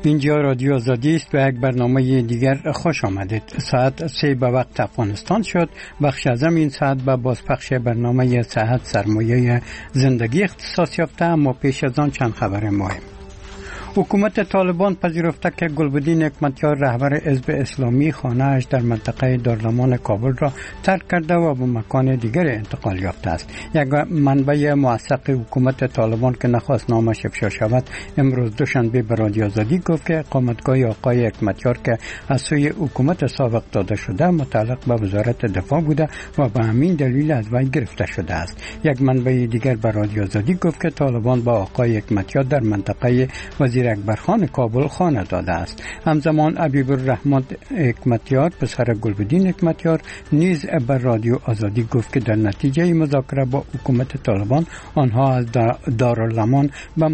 اینجا رادیو آزادی است و یک برنامه دیگر خوش آمدید. ساعت 3 به وقت افغانستان شد. بخش ازم این ساعت به بازپخش برنامه صحت سرمایه زندگی اختصاص یافته، اما پیش از آن چند خبر مهم. حکومت طالبان پذیرفته که گلبدین حکمتیار رهبر حزب اسلامی خانه‌اش در منطقه دارالامان کابل را ترک کرده و به مکان دیگر انتقال یافته است. یک منبع موثق حکومت طالبان که نخواست نامش افشا شود امروز دوشنبه به رادیو آزادی گفت که اقامتگاه آقای حکمتیار که از سوی حکومت سابق داده شده متعلق به وزارت دفاع بوده و به همین دلیل از وی گرفته شده است. یک منبع دیگر به رادیو آزادی گفت که طالبان با آقای حکمتیار در منطقه وزیر اکبرخان کابل خانه داده است. همزمان حبیب الرحمن حکمتیار پسر گلبدین حکمتیار نیز بر رادیو آزادی گفت که در نتیجه مذاکره با حکومت طالبان آنها از دارالامان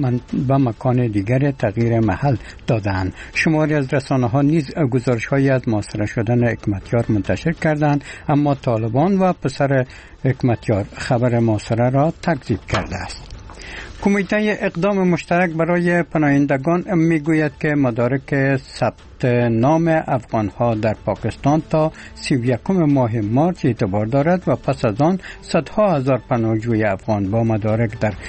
به مکان دیگر تغییر محل دادند. شماری از رسانه‌ها نیز گزارش‌هایی از محاصره شدن حکمتیار منتشر کردند، اما طالبان و پسر حکمتیار خبر محاصره را تکذیب کرده است. کمیته اقدام مشترک برای پناهندگان میگوید که مدارک ثبت نام افغانها در پاکستان تا 31 ماه مارس اعتبار دارد و پس از آن صدها هزار پناهجوی افغان با مدارک در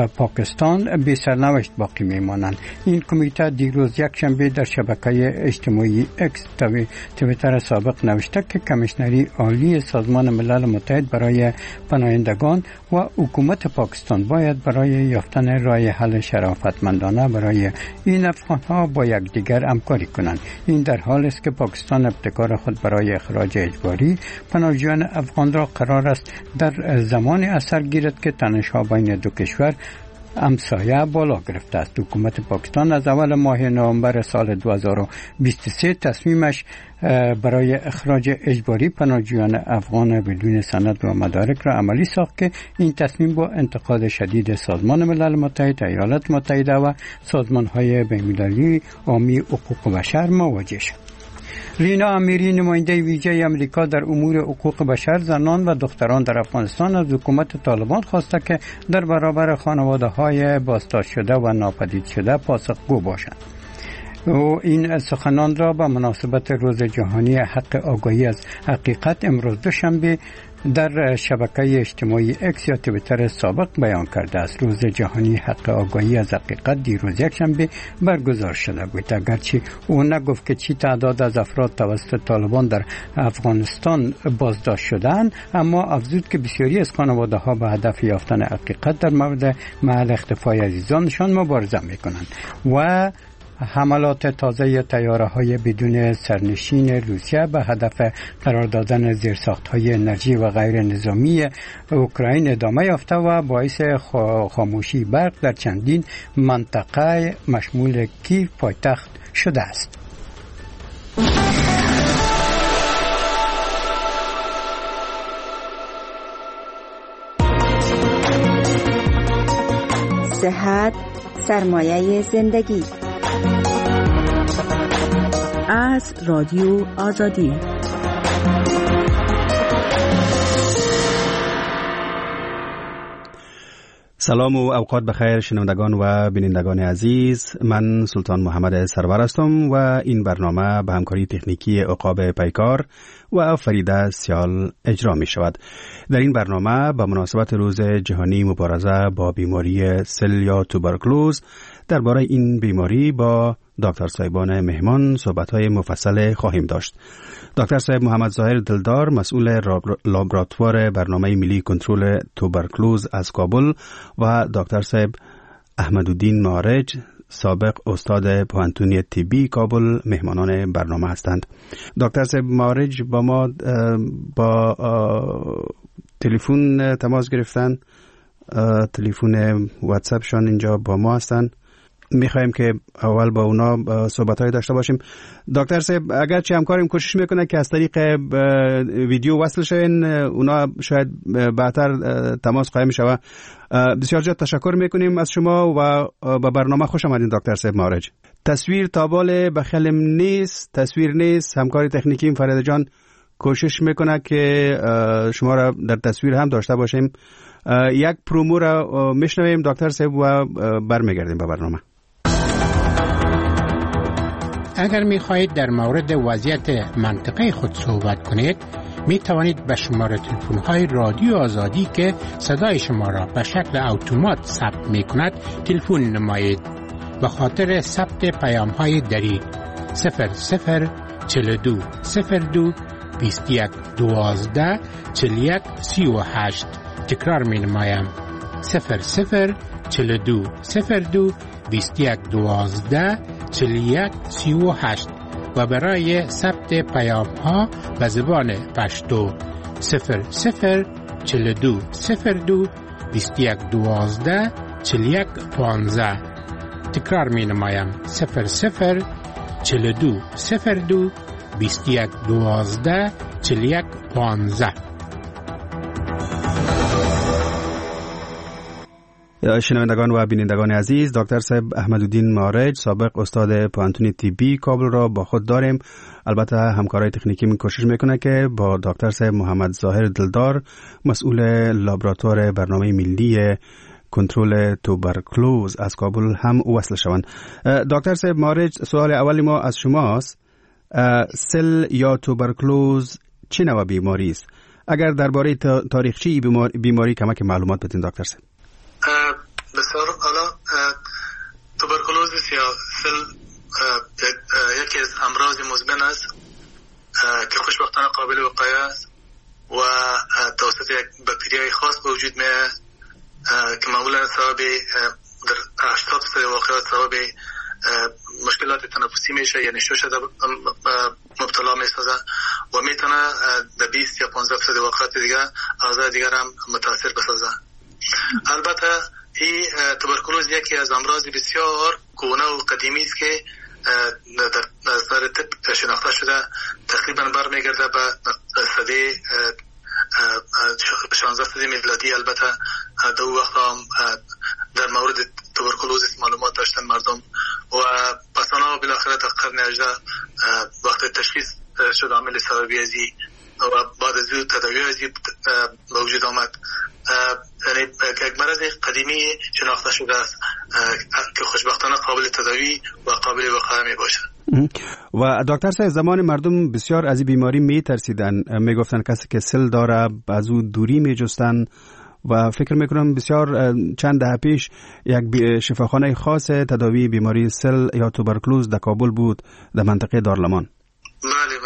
پاکستان بی سرنوشت باقی میمانند. این کمیته دیروز یک شنبه در شبکه اجتماعی اکس توییتر سابق نوشته که کمیشنری عالی سازمان ملل متحد برای پناهندگان و حکومت پاکستان باید برای یافتن راه حل شرافتمندانه برای این افغانها با یکدیگر همکاری کنند. این در حال است که پاکستان ابتکار خود برای اخراج اجباری پناهجویان افغان را قرار است در زمان اثر گیرد که تنش‌ها بین دو کشور همسایه بالا گرفته است. حکومت پاکستان از اول ماه نوامبر سال 2023 تصمیمش برای اخراج اجباری پناهجویان افغان بدون سند و مدارک را عملی ساخت که این تصمیم با انتقاد شدید سازمان ملل متحد، ایالات متحده و سازمان‌های بین‌المللی حامی حقوق بشر مواجه شد. رینا امیری نماینده ویژه آمریکا در امور حقوق بشر زنان و دختران در افغانستان از حکومت طالبان خواسته که در برابر خانواده‌های بازداشت شده و ناپدید شده پاسخگو باشند. او این سخنان را به مناسبت روز جهانی حق آگاهی از حقیقت امروز دوشنبه در شبکه اجتماعی اکس یا توییتر سابق بیان کرده است. روز جهانی حق آگاهی از حقیقت دیروز یک شنبه برگزار شده بود. اگرچه او نگفت که چی تعداد از افراد توسط طالبان در افغانستان بازداشت شدند، اما افزود که بسیاری از خانواده ها به هدف یافتن حقیقت در مورد محل اختفای عزیزانشان مبارزه میکنند و حملات تازه طیاره‌های بدون سرنشین روسیه به هدف قرار دادن زیرساخت‌های انرژی و غیر نظامی اوکراین ادامه یافته و باعث خاموشی برق در چندین منطقه مشمول کیف پایتخت شده است. صحت سرمایه زندگی از رادیو آزادی. سلام و اوقات بخیر شنوندگان و بینندگان عزیز. من سلطان محمد سرور هستم و این برنامه به همکاری تکنیکی عقاب پیکار و فریده سیال اجرا می شود. در این برنامه به مناسبت روز جهانی مبارزه با بیماری سل یا توبرکلوز درباره این بیماری با دکتر صاحبان مهمان صحبت‌های مفصل خواهیم داشت. دکتر صاحب محمد ظاهر دلدار مسئول لابراتوار برنامه ملی کنترل توبرکلوز از کابل و دکتر صاحب احمدالدین معارج سابق استاد پوهنتون طبی کابل مهمانان برنامه هستند. دکتر صاحب معارج با ما با تلفن تماس گرفتن، تلفن واتساپ شان اینجا با ما هستند. میخوایم که اول با اونا صحبت‌های داشته باشیم. دکتر صاحب اگرچه همکاریم کوشش میکنه که از طریق ویدیو وصل شوین، اونا شاید بعدتر تماس قائم شود. بسیار زیاد تشکر میکنیم از شما و به برنامه خوش آمدین دکتر صاحب معارج. تصویر تابال بخلم نیست، تصویر نیست. همکاری تکنیکیم فرید جان کوشش میکنه که شما را در تصویر هم داشته باشیم. یک پرومو را میشنویم دکتر صاحب و برمیگردیم به برنامه. اگر می خواهید در مورد وضعیت منطقه خود صحبت کنید می توانید به شماره تلفن های رادیو آزادی که صدای شما را به شکل اتومات ثبت می کند تلفن نمایید. به خاطر ثبت پیام های دریغ 0042 02 21 12 41 38. تکرار می نمایم 0042 02 21 12 41 38 و برای ثبت پیام ها به زبان پشتو 0042 02 21 12 41 15. تکرار می نمایم 0042 02 21 12 41 15. شنوندگان و بینندگان عزیز، دکتر صاحب احمدالدین مارج، سابق استاد پوهنتون طبی کابل را با خود داریم. البته همکارای تکنیکی من کوشش میکنه که با دکتر صاحب محمد ظاهر دلدار، مسئول لابراتوار برنامه ملی کنترل توبرکلوز از کابل هم وصل شوند. دکتر صاحب مارج، سوال اولی ما از شماست. سل یا توبرکلوز چه نوع بیماری است؟ اگر درباره تاریخچه بیماری کمک معلومات بدین دکتر صاحب. بسیار حالا توبرکلوز یا سل یکی از امراض مزمن است که خوشبختانه قابل وقایه است و توسط یک باکتریای خاص به وجود میاد که معمولا سبب در 80% واقعات سبب مشکلات تنفسی میشه، یعنی شوشه مبتلا میسازه و میتونه در 20 یا 15% واقعات دیگه اعضای دیگر هم متاثر بسازه. البته این توبرکلوز یکی از امراض بسیار کهنه و قدیمی است که در نظر طب شناخته شده، تقریبا برمیگرده به سده 16 سده میلادی. البته در وقت هم در مورد توبرکلوز معلومات داشتن مردم و پسانا بالاخره در قرن 18 وقت تشخیص شد عامل سببی ازی و بعد از اون تداوی ازی به وجود آمد. یعنی یک مرض قدیمی شناخته شده است که خوشبختانه قابل تداوی و قابل وقایه می باشد. و دکتر صاحب، زمان مردم بسیار از این بیماری می ترسیدن، می گفتن کسی که سل داره از او دوری می جستن و فکر میکنم بسیار چند دهه پیش یک شفاخانه خاص تداوی بیماری سل یا توبرکلوز در کابل بود، در منطقه دارالمان. بله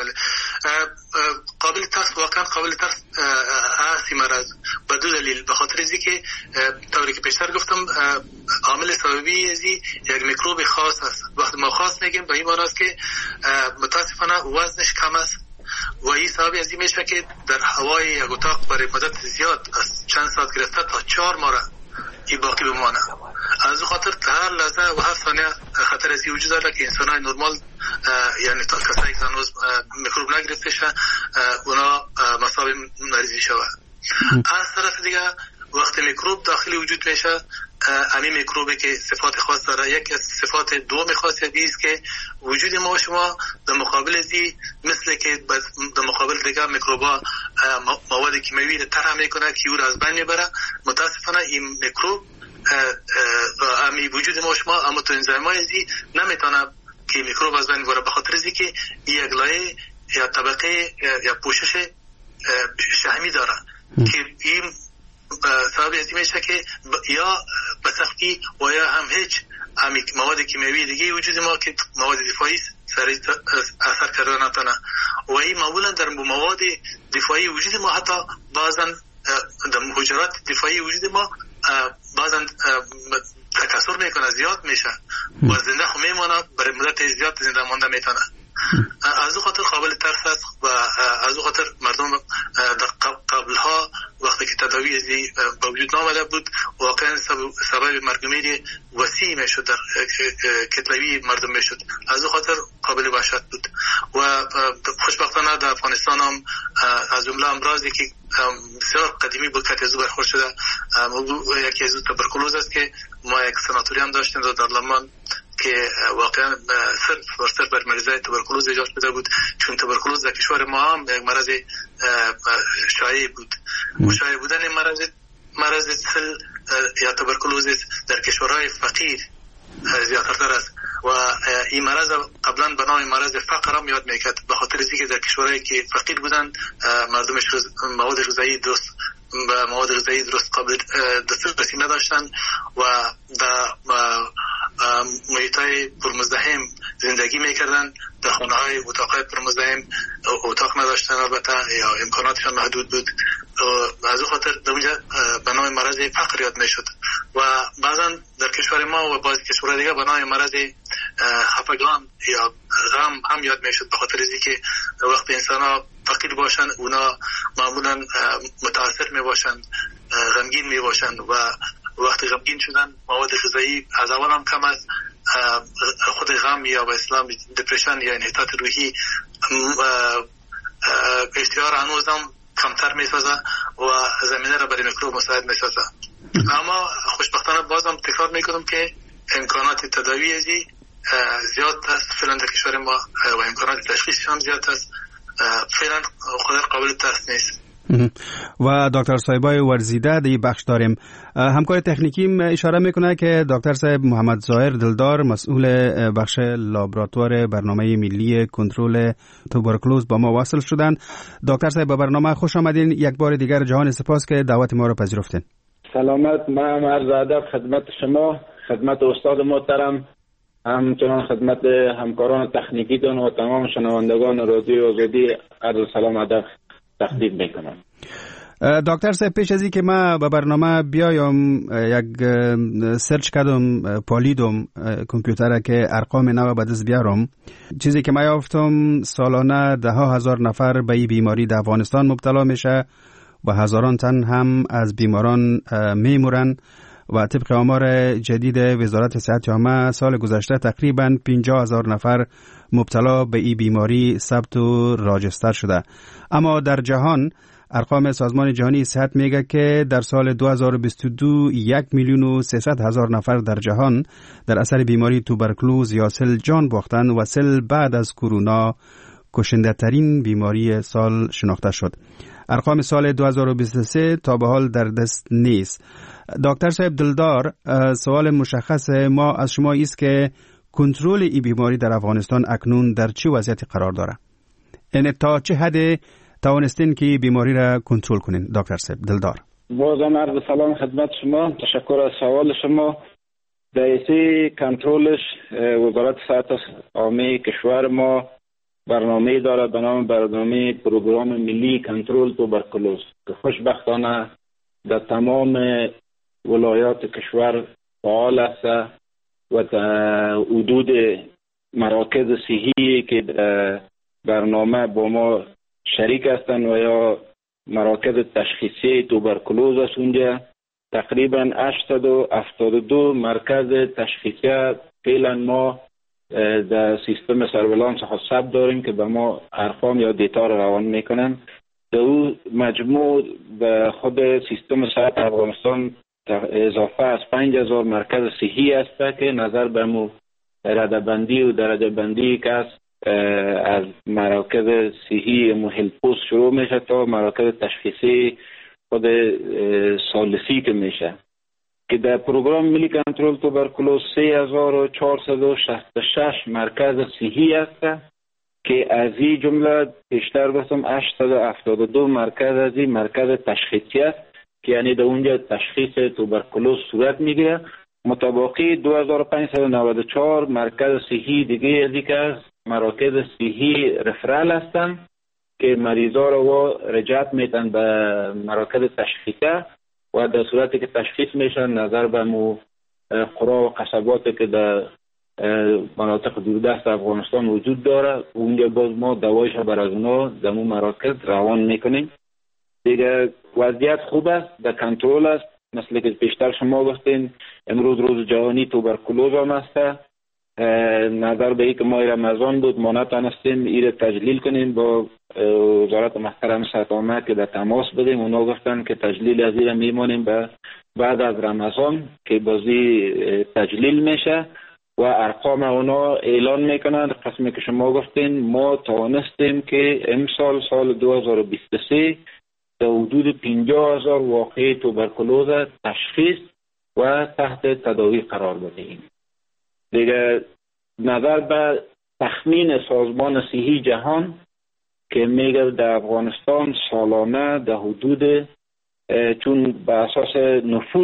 قابل ترس، واقعا قابل ترس هستی مرض به دو دلیل. به خاطر ازی که طوری که پیشتر گفتم عامل سببی ازی یک میکروب خاص است. وقتی ما خاص میگیم به این معنی است که متاسفانه وزنش کم است و این سبب ازی میشه که در هوای یک اتاق برای مدت زیاد از چند ساعت گرفته تا 4 ماه این باقی بمانه. از خاطر هر لحظه و هر ثانیه خطر ازی وجود داره که انسان‌های نرمال، یعنی تا کسایی که هنوز میکروب نگرفته شه اونا مصاب مریضی شود. از طرف دیگه وقتی میکروب داخل وجود میشه، همین میکروبی که صفات خاص داره، یک از صفات دوم خاص است که وجود ما و شما در مقابل ازی مثل که در مقابل دیگه میکروبا مواد کیمیایی رو طرح میکنه که او را از بین میبره. متاسفانه این میکروب امی وجود ما و شما اما تو انزایم‌های ازی نمیتونه که میکروب از بین بره، به خاطر ازی که یک لایه یا طبقه یا پوشش شحمی داره که این سبب ازی میشه که یا به سختی و یا هم هیچ مواد کیمیایی دیگه وجود ما که مواد دفاعی سریع اثر کردن نتونه و این معمولا در مواد دفاعی وجود ما حتی بعضا در حجرات دفاعی وجود ما بعضا تکثر میکنه، زیاد میشه و زنده خو میمونه، برای مدت زیاد زنده مانده میتونه. از او خاطر قابل ترس است و از او خاطر مردم در قبلها وقتی که تداوی ازی با وجود نامده بود واقعا سبب مرگ میری وسیع میشد، در کتلوی مردم میشد. از او خاطر قابل وحشت بود و خوشبختانه در افغانستان هم از جمله امراضی که بسیار قدیمی بود که از او برخورد شده، یکی از توبرکلوز است که ما یک سناتوری هم داشتیم در دارالمان که واقعا سر بر مریضای توبرکلوز ایجاد شده بود، چون توبرکلوز در کشور ما هم یک مرض شایع بود. شایع بودن مرض سل یا توبرکلوز در کشورهای فقیر زیادتر است و این مرض قبلا به نام مرض فقر هم یاد میکرد، به خاطر اینکه در کشورهایی که فقیر بودن مردمش مواد غذایی درست قابل دسترسی نداشتن و در محیطای پرمزدحم زندگی میکردن، در خانه‌های اتاقهای پرمزدحم اتاق نداشتن البته یا امکاناتشان محدود بود. از اون خاطر در اونجا به نام مرض فقر یاد میشد و بعضا در کشور ما و بعضی کشورهای دیگه به نام مرض خفگان یا غم هم یاد میشد، به خاطر اینکه وقتی انسان‌ها فقیر باشن اونا معمولا متاثر میباشن، غمگین میباشن و وقتی غمگین شدن مواد غذایی از اول هم کم است، خود غم یا به اصطلاح دپرشن یا انحطاط روحی اشتها را هنوز هم کمتر میسازه و زمینه را برای میکروب مساعد میسازه. اما خوشبختانه بازم تکرار میکنم که امکانات تداوی ازی زیاد است فعلا در کشور ما و امکانات تشخیص هم زیاد است، فعلا خود قابل تست نیست. و دکتر صاحبای ورزیده دی بخش داریم. همکار تکنیکیم اشاره میکنه که دکتر صاحب محمد ظاهر دلدار مسئول بخش لابراتوار برنامه ملی کنترل توبرکلوز با ما وصل شدند. دکتر صاحب به برنامه خوش آمدین. یک بار دیگر جهان سپاس که دعوت ما را پذیرفتین. سلامت، من عرض ادب خدمت شما، خدمت استاد محترم، همچنان خدمت همکاران تکنیکی دون و تمام شنوندگان رادیو آزادی عرض سلام ادب تقدیم میکنم. دکتر صاحب پیش از این که ما به برنامه بیایم یک سرچ کردم، پالیدم کامپیوتر که ارقام نو به دست بیارم. چیزی که ما یافتم سالانه 10,000 نفر به این بیماری در افغانستان مبتلا میشه و هزاران تن هم از بیماران میمورن و طبق آمار جدید وزارت صحت عامه سال گذشته تقریبا 50,000 نفر مبتلا به این بیماری ثبت و راجستر شده. اما در جهان ارقام سازمان جهانی صحت میگه که در سال 2022 1,300,000 نفر در جهان در اثر بیماری توبرکلوز یا سل جان باختند و سل بعد از کرونا کشنده ترین بیماری سال شناخته شد. ارقام سال 2023 تا به حال در دست نیست. دکتر صاحب دلدار، سوال مشخص ما از شما است که کنترل این بیماری در افغانستان اکنون در چه وضعیتی قرار داره؟ یعنی تا چه حد توانستین که بیماری را کنترل کنین دکتر صاحب دلدار؟ بازم عرض سلام خدمت شما، تشکر از سوال شما. دایره کنترلش وزارت صحت عامه کشور ما برنامه داره به نام برنامه پروگرام ملی کنترل توبرکلوز که خوشبختانه در تمام ولایات کشور فعال است و در حدود مراکز صحی که برنامه با ما شریک هستند و یا مراکز تشخیصی توبرکلوز است، اونجا تقریبا 872 مرکز تشخیصی فعلا ما در سیستم سرویلانس حساب داریم که به ما ارقام یا دیتا را روان میکنن. در او مجموع به خود سیستم صحت افغانستان اضافه از 5,000 مرکز صحی است که نظر به مو رده بندی و درجه بندی که از مراکز صحی محلپوس شروع میشه تا مراکز تشخیصی خود ثالثی که میشه که در پروگرام ملی کنترل توبرکلوز 3,466 مرکز صحی است که از این جمله بیشتر گفتم 872 مرکز از این مرکز تشخیصی است که یعنی در اونجا تشخیص توبرکلوز صورت میگیره. متباقی 2,594 مرکز صحی دیگه از که مراکز صحی رفرال هستند که مریضا رو رجعت میتن به مراکز تشخیصی و در صورتی که تشخیص میشن نظر به مو قرا و قصباتی که در مناطق دوردست افغانستان وجود داره اونجا باز ما دوایش بر از اونا در مو مراکز روان میکنیم. دیگه وضعیت خوب است، در کنترل است. مثل که پیشتر شما گفتین امروز روز جهانی توبرکلوز هم است. نظر به ای که ماه رمضان بود ما نتانستیم ایره تجلیل کنیم با وزارت محترم صحت عامه که در تماس بدیم. اونا گفتن که تجلیل از ایره میمونیم بعد از رمضان که بازی تجلیل میشه و ارقام اونا اعلان میکنن. قسمی که شما گفتین ما توانستیم که امسال سال 2023 در حدود 50,000 واقعه توبرکلوز تشخیص و تحت تداوی قرار بدهیم. دیگه نظر به تخمین سازمان صحی جهان که میگه در افغانستان سالانه در حدود چون به اساس نفوس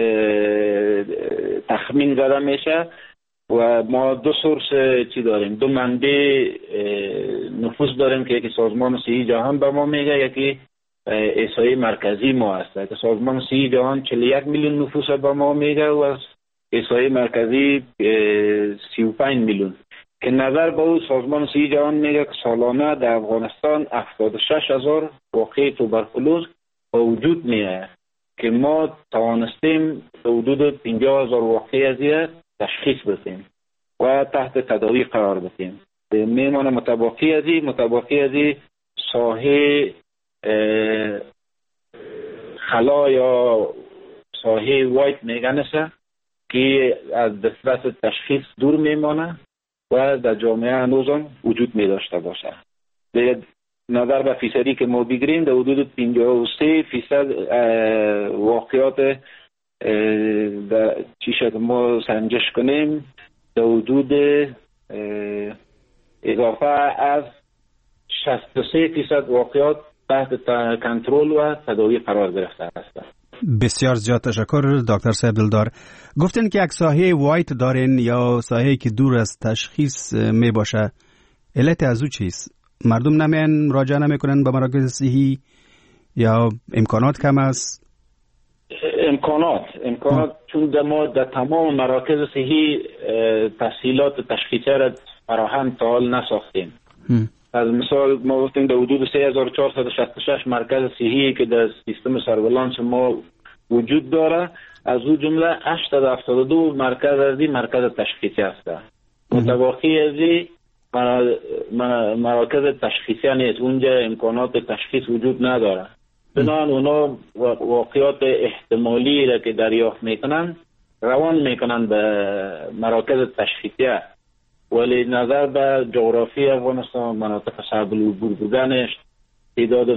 تخمین زده میشه و ما دو سورس چی داریم، دو منبع نفوس داریم که یکی سازمان صحی جهان به ما میگه، یکی احصایه مرکزی ما هست که سازمان صحی جهان 41 میلیون نفوس به ما میگه و احصایه مرکزی 35 میلیون که نظر به او سازمان صحی جهان میگه که سالانه در افغانستان 76,000 واقعه توبرکلوز به وجود میاد که ما توانستیم حدود 50,000 واقعه از تشخیص بدیم و تحت تداوی قرار بدیم. میمانه متباقی از ساحه خلا یا ساحه وایت میگنسه که از دسترس تشخیص دور میمانه و در جامعه هنوزم وجود می داشته باشه. نظر به فیصدی که ما بگیریم در حدود 53% واقعات چی شد ما سنجش کنیم در حدود اضافه از 63% واقعات تحت کنترل و تداوی قرار گرفته است. بسیار زیاد تشکر دکتر صاحب دلدار. گفتن که یک ساحه وایت دارین یا ساحه که دور از تشخیص می باشه، علت از او چیست؟ مردم نمیان مراجعه نمیکنن به مراکز صحی یا امکانات کم است؟ امکانات چون ما در تمام مراکز صحی تسهیلات تشخیصی را فراهم تا حال نساختیم. از مثال ما گفتیم در حدود 3466 مرکز صحی که در سیستم سرویلانس ما وجود داره، از او جمله 872 مرکز تشخیصی است. متباقی از مراکز تشخیصی نیست، اونجا امکانات تشخیص وجود نداره. بنابراین اونا واقعات احتمالی را که دریافت میکنن روان میکنن به مراکز تشخیصی، ولی نظر به جغرافی افغانستان، مناطق صعب العبور بودنش، تعداد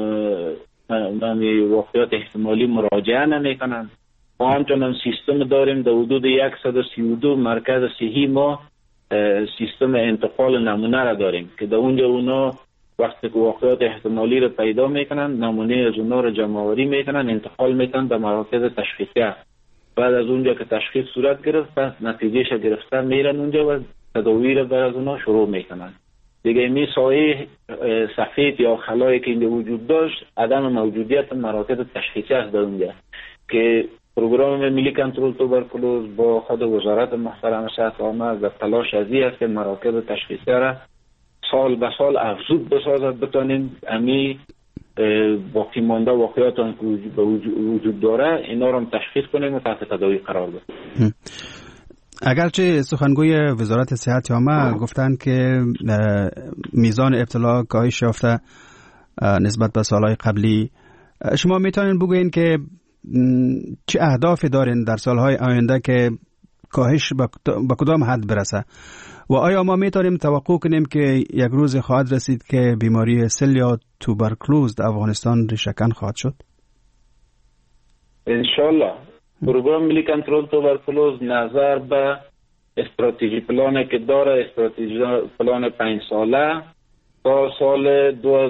واقعات احتمالی مراجعه نمیکنن. ما همچنان سیستم داریم در حدود 132 مرکز صحی ما سیستم انتقال نمونه را داریم که در اونجا اونا وقتی که واقعات احتمالی را پیدا میکنن نمونه از اونا را جمع آوری میکنن، انتقال میکنن به مراکز تشخیصی. بعد از اونجا که تشخیص صورت گرفت پس نتیجهش گرفتن میرن اونجا و تداوی را بر از اونا شروع میکنن. دیگه می سایه سفید یا خلایی که اینجا وجود داشت عدم موجودیت مراکز تشخیصی است در اونجا که پروگرام ملی کنترل توبرکلوز با خود وزارت محترم صحت عامه در تلاش ازی است که مراکز تشخیصی را سال به سال افزود بسازد، بتانیم امی باقی مانده واقعیات که وجود داره اینا را تشخیص کنیم و تحت تداوی قرار بدیم. اگرچه سخنگوی وزارت صحت عامه گفتند که میزان ابتلا کاهش یافته نسبت به سالهای قبلی، شما میتونین بگوین که چه اهدافی دارین در سالهای آینده که کاهش به کدام حد برسه و آیا ما میتونیم توقع کنیم که یک روز خواهد رسید که بیماری سل یا توبرکلوز در افغانستان ریشه‌کن خواهد شد؟ انشالله. پروگرام ملی کنترل توبرکلوز نظر به استراتژی پلانی که داره، استراتژی پلان 5 ساله تا سال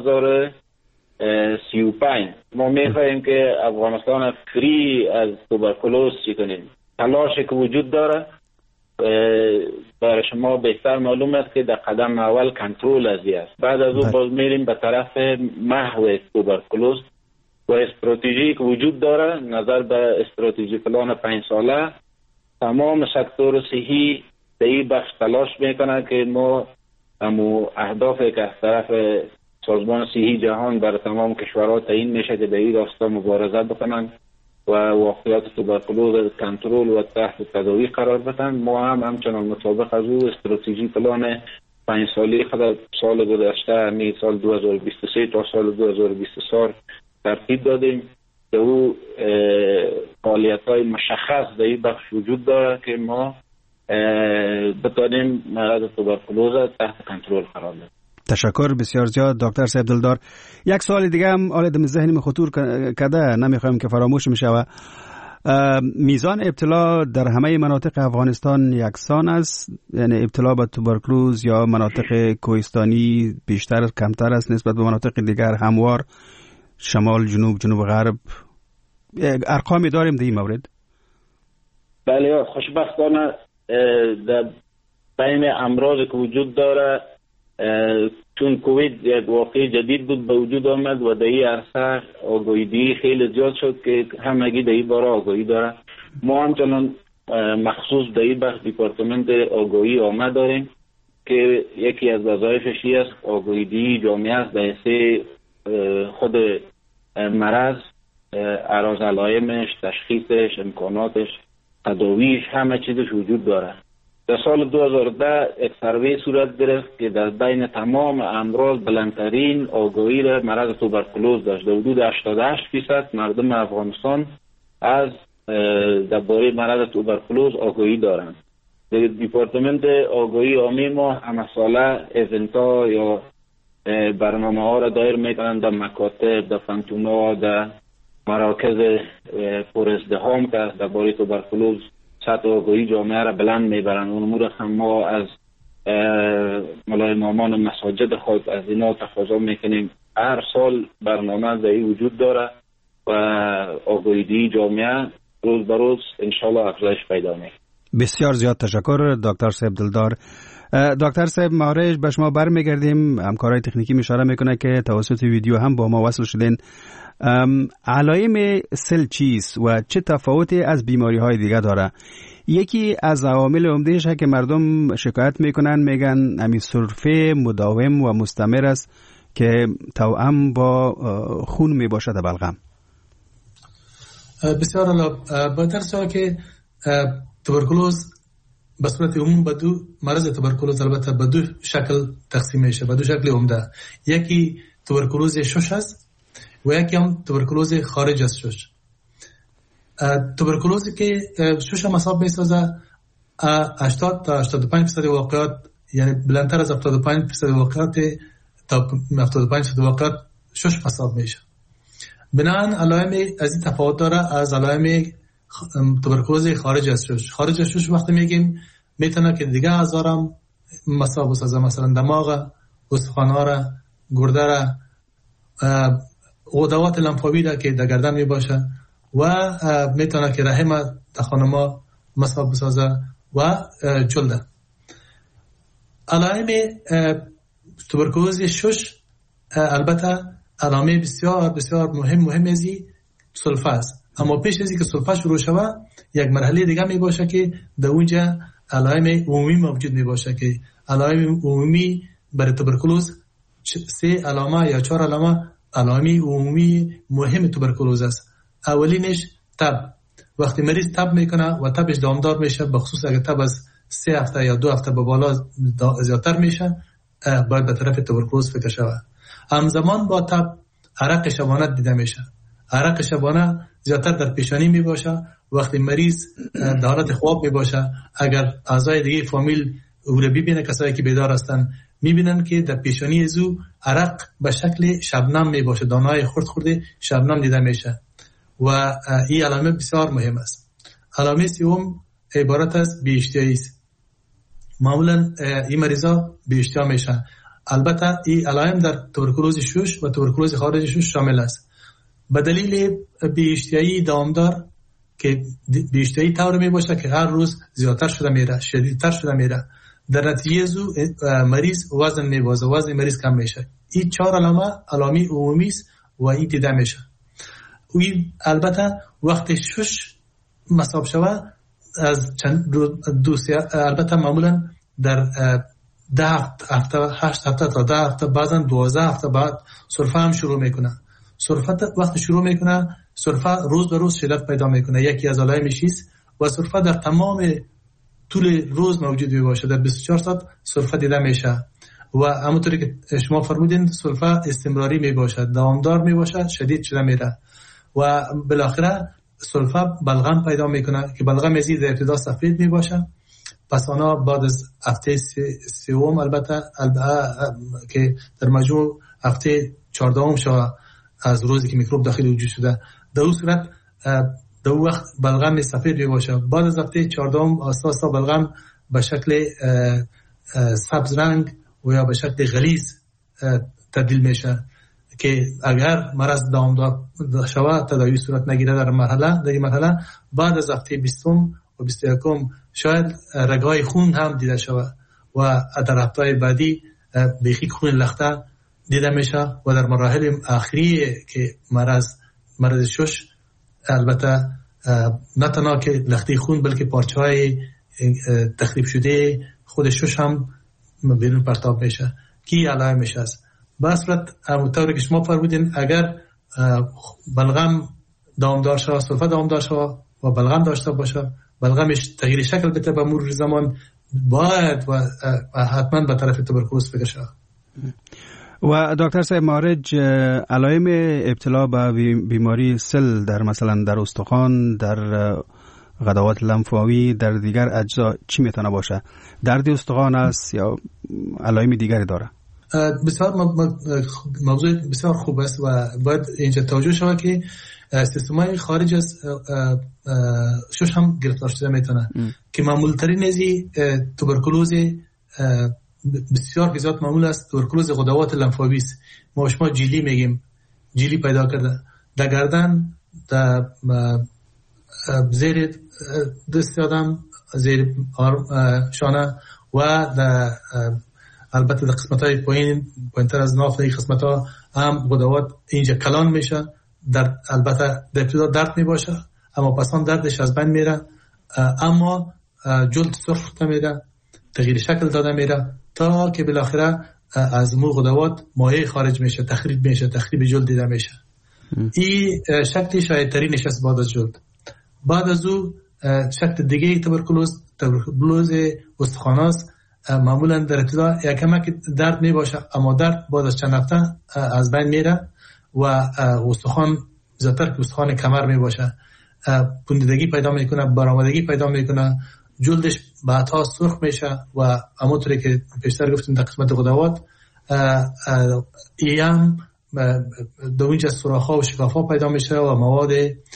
2035 ما میخواهیم که افغانستان فری از توبرکلوز چی کنیم. تلاشی که وجود داره برای شما بهتر معلوم است که در قدم اول کنترل ازی است، بعد از اون باز میریم به طرف محو توبرکلوز و استراتژی که وجود داره نظر به استراتژی پلان 5 ساله تمام سکتور صحی در این بخش تلاش میکنه که ما همو اهدافی که از طرف سازمان صحی جهان برای تمام کشورها تعیین میشه که در این راستا مبارزه بکنن و واقعیات توبرکلوز کنترل و تحت تداوی قرار بدن. ما هم همچنان مطابق از او استراتژی پلان 5 ساله خود سال گذشته سال 2023 تا سال 2024 ترتیب دادیم که او فعالیت‌های مشخص در این بخش وجود داره که ما بتانیم مرض توبرکلوز تحت کنترل قرار بدیم. تشکر بسیار زیاد دکتر صاحب دلدار. یک سوال دیگه هم آل دم ذهنم خطور کرده، نمیخوایم که فراموش میشه و میزان ابتلا در همه مناطق افغانستان یکسان است؟ یعنی ابتلا به توبرکلوز یا مناطق کوهستانی بیشتر کمتر است نسبت به مناطق دیگر، هموار، شمال، جنوب غرب؟ ارقامی داریم در این مورد؟ بله، خوشبختانه در بین امراض که وجود داره، چون کووید یک واقعی جدید بود به وجود آمد و در این عرصه آگاهی خیلی زیاد شد که همگی در این باره آگاهی داره. ما همچنان مخصوص در این بخش دیپارتمنت آگاهی عامه داریم که یکی از وظایفش است آگاهی جامعه است در حیث خود مرض، اعراض علائمش، تشخیصش، امکاناتش، تداویش، همه چیزش وجود داره. در سال 2010 یک سروی صورت گرفت که در بین تمام امراض بلندترین آگاهی را مرض توبرکلوز داشت. در حدود 88% مردم افغانستان از درباره مرض توبرکلوز آگاهی دارند. در دیپارتمنت آگاهی عامی ما همه ساله ایونتا یا برنامه ها را دایر میکنند در مکاتب، در فنتونا، در مراکز پر ازدحام که درباره توبرکلوز سطح آگاهی جامعه را بلند میبرند. اون امور هم ما از ملای امامان مساجد خود از اینا تقاضا میکنیم. هر سال برنامه در این وجود داره و آگاهی جامعه روز به روز انشالله افزایش پیدا میکنه. بسیار زیاد تشکر دکتر صاحب دلدار. دکتر صاحب مارج به شما برمیگردیم. همکارای تکنیکی اشاره میکنه که توسط ویدیو هم با ما وصل شدین. علائم سل چیست و چه تفاوتی از بیماری های دیگه داره؟ یکی از عوامل عمدهش که مردم شکایت میکنن، میگن همین سرفه مداوم و مستمر است که توأم با خون میباشد بلغم. بسیار عالی. با درسته که توبرکلوز به صورت عموم به دو مرض توبرکلوز البته به دو شکل تقسیم میشه، به دو شکل عمده. یکی توبرکلوز شش است و یکی هم توبرکلوز خارج از شش. توبرکلوزی که شش هم حساب میسازه 80 تا 85% واقعات، یعنی بلندتر از 75% واقعات تا 75% واقعات شش حساب میشه. بنابراین علائم از این تفاوت داره از علائم توبرکلوز خارج از شش. خارج از شش وقتی میگیم میتونه که دیگه اعضا مساب بسازه، مثلا دماغ، استخوان‌ها، گرده را، غدوات لمفاوی را که در گردن میباشه و میتونه که رحم خانما مساب بسازه و جلد. علائم توبرکلوز شش البته علامه بسیار بسیار مهم ازی سلفه است، اما پیش از اینکه سلفه شروع شوه یک مرحله دیگه می باشه که در اونجا علائم عمومی موجود می باشه که علائم عمومی برای توبرکلوز 3 علامه یا 4 علامه علائم عمومی مهم توبرکلوز است. اولینش تب. وقتی مریض تب میکنه و تبش دامدار میشه، بخصوص اگر تب از 3 هفته یا 2 هفته به بالا زیادتر میشه، باید به طرف توبرکلوز فکر شود. همزمان با تب عرق شبانه دیده میشه. عرق شبانه زیادتر در پیشانی می باشه. وقتی مریض در حالت خواب می باشه، اگر اعضای دیگه فامیل او را ببینه، کسایی که بیدار هستن میبینن که در پیشانی ازو عرق به شکل شبنم می باشه، دانه‌های خرد خورده شبنم دیده میشه و این علامه بسیار مهم است. علامه سوم عبارت از بی‌اشتهایی است. معمولا این مریضا بی‌اشتها میشن. البته این علائم در توبرکلوز شش و توبرکلوز خارج شش شامل است. به دلیل بی‌اشتهایی دامدار که بی‌اشتهایی طور می باشه که هر روز زیادتر شده میره، شدیدتر شده میره، در نتیجه زو مریض وزن میبازه، وزن مریض کم میشه. این 4 علامه عمومی است و این دیده میشه. این البته وقتی شش مصاب شوه از البته معمولا در 10 هفته 8 هفته تا 10 هفته بعضا 12 هفته بعد سرفه هم شروع میکنه. سرفه وقتی شروع میکنه، سرفه روز به روز شدت پیدا میکنه. یکی از علائمش است و سرفه در تمام طول روز موجود میباشه. در 24 ساعت سرفه دیده میشه و همونطوری که شما فرمودین سرفه استمراری میباشه، دوامدار میباشه، شدید شده میره و بالاخره سرفه بلغم پیدا میکنه که بلغم ازید در ابتدا سفید میباشه. پس آنها بعد از هفته سوم البته که در مجموع هفته 14 شو از روزی که میکروب داخل وجود شده، در اون صورت در وقت بلغم سفید می باشه. بعد از هفته 14 آساسا بلغم به شکل سبز رنگ و یا به شکل غلیظ تبدیل میشه که اگر مرض دامدار شود تداوی صورت نگیره در این مرحله بعد از هفته 20 و 21 شاید رگهای خون هم دیده شود و در هفته بعدی بیخی خون لخته دیده میشه و در مراحل آخری که مرض شش البته نه تنها که لخته خون بلکه پارچه های تخریب شده خود شش هم بیرون پرتاب میشه که علائمش است. به صورت همونطوری که شما فرمودین اگر بلغم دامدار شود، سلفه دامدار شود و بلغم داشته باشه، بلغمش تغییر شکل بده به مرور زمان باید و حتما به طرف توبرکلوز فکر شود. و دکتر صاحب مارج علائم ابتلا به بیماری سل در مثلا در استخوان، در غدوات لنفاوی، در دیگر اجزا چی میتونه باشه؟ درد استخوان است یا علائم دیگری داره؟ بسیار موضوع بسیار خوب است و باید اینجا توجه شود که سیستم‌های خارج از شش هم گرفتار شده میتونه که معمول‌ترین ازی توبرکلوز بسیار زیاد معمول است. توبرکلوز غدوات لنفاوی است. ما شما جیلی میگیم، جیلی پیدا کرده در گردن، در زیر دست آدم، زیر شانه و در البته در قسمت‌های پایین‌تر از ناف این قسمت‌ها هم غدوات اینجا کلان میشه. در البته در ابتدا درد میباشه اما پسان دردش از بین میره، اما جلد سرخ میره، تغییر شکل داده میره تا که بالاخره از مو غدوات مایع خارج میشه، تخریب جلد دیده میشه. این شکل شاید ترینش است بعد از جلد. بعد از او شکل دیگه توبرکلوز استخواناست. معمولا در ابتدا یکمک درد میباشه اما درد بعد از چند هفته از بین میره و استخوان زیادتر که استخوان کمر میباشه پوندیدگی پیدا میکنه، برآمدگی پیدا میکنه، جلدش بعدها سرخ میشه و همونطوری که پیشتر گفتیم در قسمت غدوات هم در اونجا سوراخ‌ها و شکاف‌ها پیدا میشه و مواد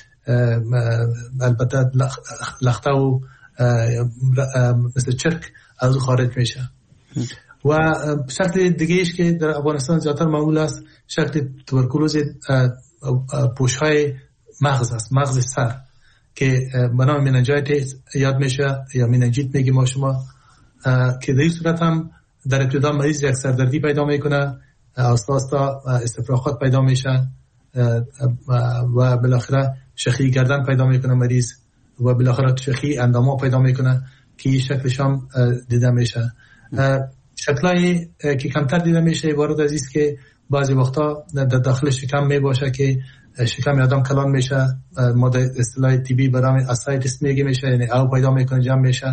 البته لخته و مثل چرک از او خارج میشه. و شکل دیگه ایش که در افغانستان زیادتر معمول است شکل توبرکلوز پوشهای مغز است، مغز سر که به نام مننجایت یاد میشه یا مننجیت میگیم ما شما، که در این صورت هم در ابتدا مریض یک سردردی پیدا میکنه، آستا استفراغات پیدا میشه و بالاخره شخی گردن پیدا میکنه مریض و بالاخره شخی اندام‌ها پیدا میکنه که این شکلش هم دیده میشه. شکلایی که کمتر دیده میشه عبارت از است که بعضی وقتا در داخل شکم میباشه که شکم آدم کلان میشه، ما در اصطلاح طبی برام اسایتس میگیم میشه، یعنی او پیدا میکنه جمع میشه.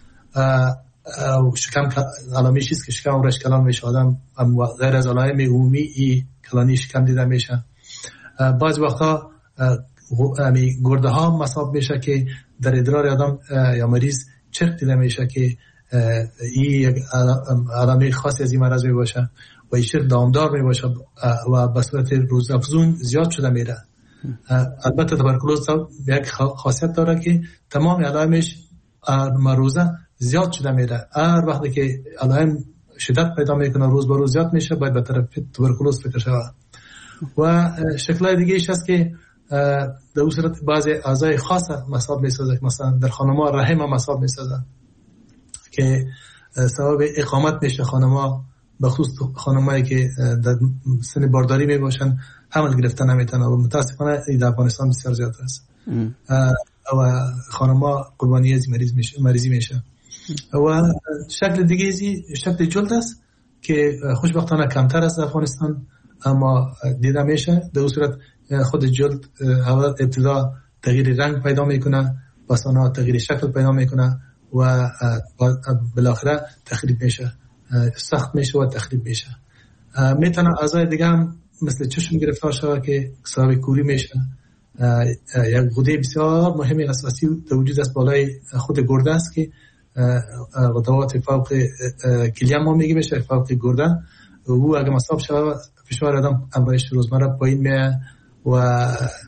شکم علامش است که شکم رش کلان میشه آدم، غیر از علائم عمومی این کلانی شکم دیده میشه. بعضی وقتا گرده ها مصاب میشه که در ادرار آدم یا مریض چرک دیده میشه که این یک علامه خاصی از این مرض می باشه و این چرک دامدار می باشه و به صورت روزافزون زیاد شده میره. البته توبرکلوز یک خاصیت داره که تمام علائمش روزه زیاد شده میره. هر وقتی که علائم شدت پیدا میکنه روز به روز زیاد میشه باید به طرف توبرکلوز فکر شود. و شکل‌های دیگه ایش هست که در اون صورت بعضی اعضای خاص مصاب میسازه، مثلا در خانم‌ها رحم مصاب میسازه که سبب اقامت میشه خانم‌ها، به خصوص خانمایی که در سن بارداری میباشن حمل گرفتن نمیتونن و متاسفانه در افغانستان بسیار زیاد است و خانم‌ها قربانی از مریضی میشه. و شکل دیگه شکل جلد است که خوشبختانه کمتر است در افغانستان اما دیده میشه. در اون صورت خود جلد ابتدا تغییر رنگ پیدا میکنه، بسانا تغییر شکل پیدا میکنه و بالاخره تخریب میشه، سخت میشه و تخریب میشه. میتونه اعضای دیگه هم مثل چشم گرفتار شود که سبب کوری میشه. یک غده بسیار مهمی اساسی در وجود است بالای خود گرده است که غدوات فوق کلیه ما میگیم میشه فوق گرده. او اگه مصاب شود فشار آدم امرایش روزمره پایین میه و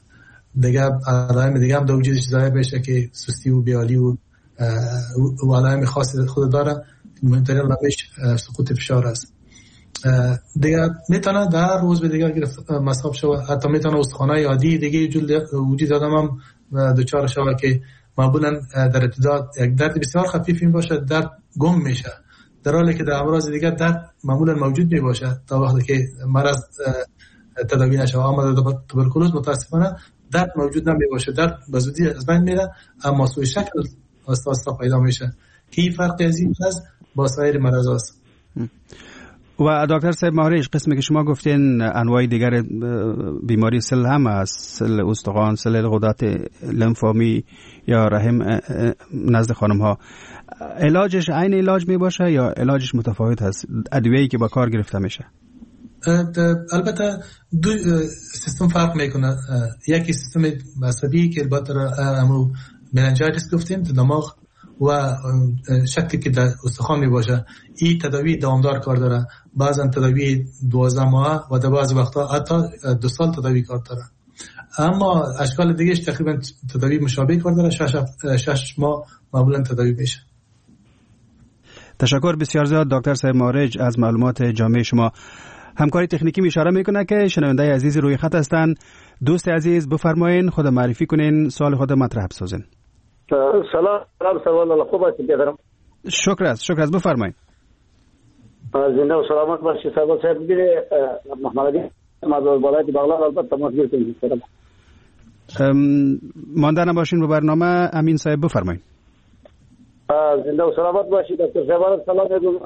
دیگه علائم دیگه هم در وجودش ظاهر بشه که سستی و بیالی و علائم خاص خود داره. مهمترین علامش سقوط فشار است. دیگه میتونه در روز به دیگه گرفت مصاب شود، حتی میتونه استخوان‌های عادی دیگه وجود آدم هم دچار شود که معمولا در ابتدا یک درد بسیار خفیف این باشه، درد گم میشه، در حالی که در امراض دیگر درد معمولا موجود می باشه تا وقتی که مرض تداوی نشه. اما در توبرکولوز متاسفانه درد موجود نمی باشه، درد به زودی از بین میره، اما سوء شکل آستا پیدا میشه که این فرق عظیم است با سایر مرض است. و دکتر صاحب مهرج، قسمی که شما گفتین انواع دیگر بیماری سل هم است، سل استخوان، سل غدات لمفاوی یا رحم نزد خانم ها، علاجش عین علاج می باشه یا علاجش متفاوت هست؟ ادویه‌ای که با کار گرفته میشه؟ البته دو سیستم فرق میکنه. یکی سیستم عصبی که البته امرو مننجایتس گفتیم دماغ و شکلی که در استخوان می باشه، این تداوی دوامدار کار داره، بعضا تداوی 12 ماه و در بعض وقتا حتی 2 سال تداوی کار داره. اما اشکال دیگهش تقریبا تداوی مشابه کار داره، 6 ماه معمولا تداوی بشه. تشکر بسیار زیاد دکتر صاحب مهرج از معلومات جامع شما. همکاری تکنیکی اشاره میکنه که شنونده عزیز روی خط هستند. دوست عزیز بفرمایین، خود معرفی کنین، سوال خود مطرح بسازین. سلام الله خوب هستید برام؟ شکر است بفرمایید. زنده و سلامت باشید. سلام صاحب میره محمد علی از بالای بغلان البته تماس گرفتیم. مانده نباشین به برنامه. امین صاحب بفرمایید. زنده و سلامت باشید. دکتر صاحب سلام علیکم.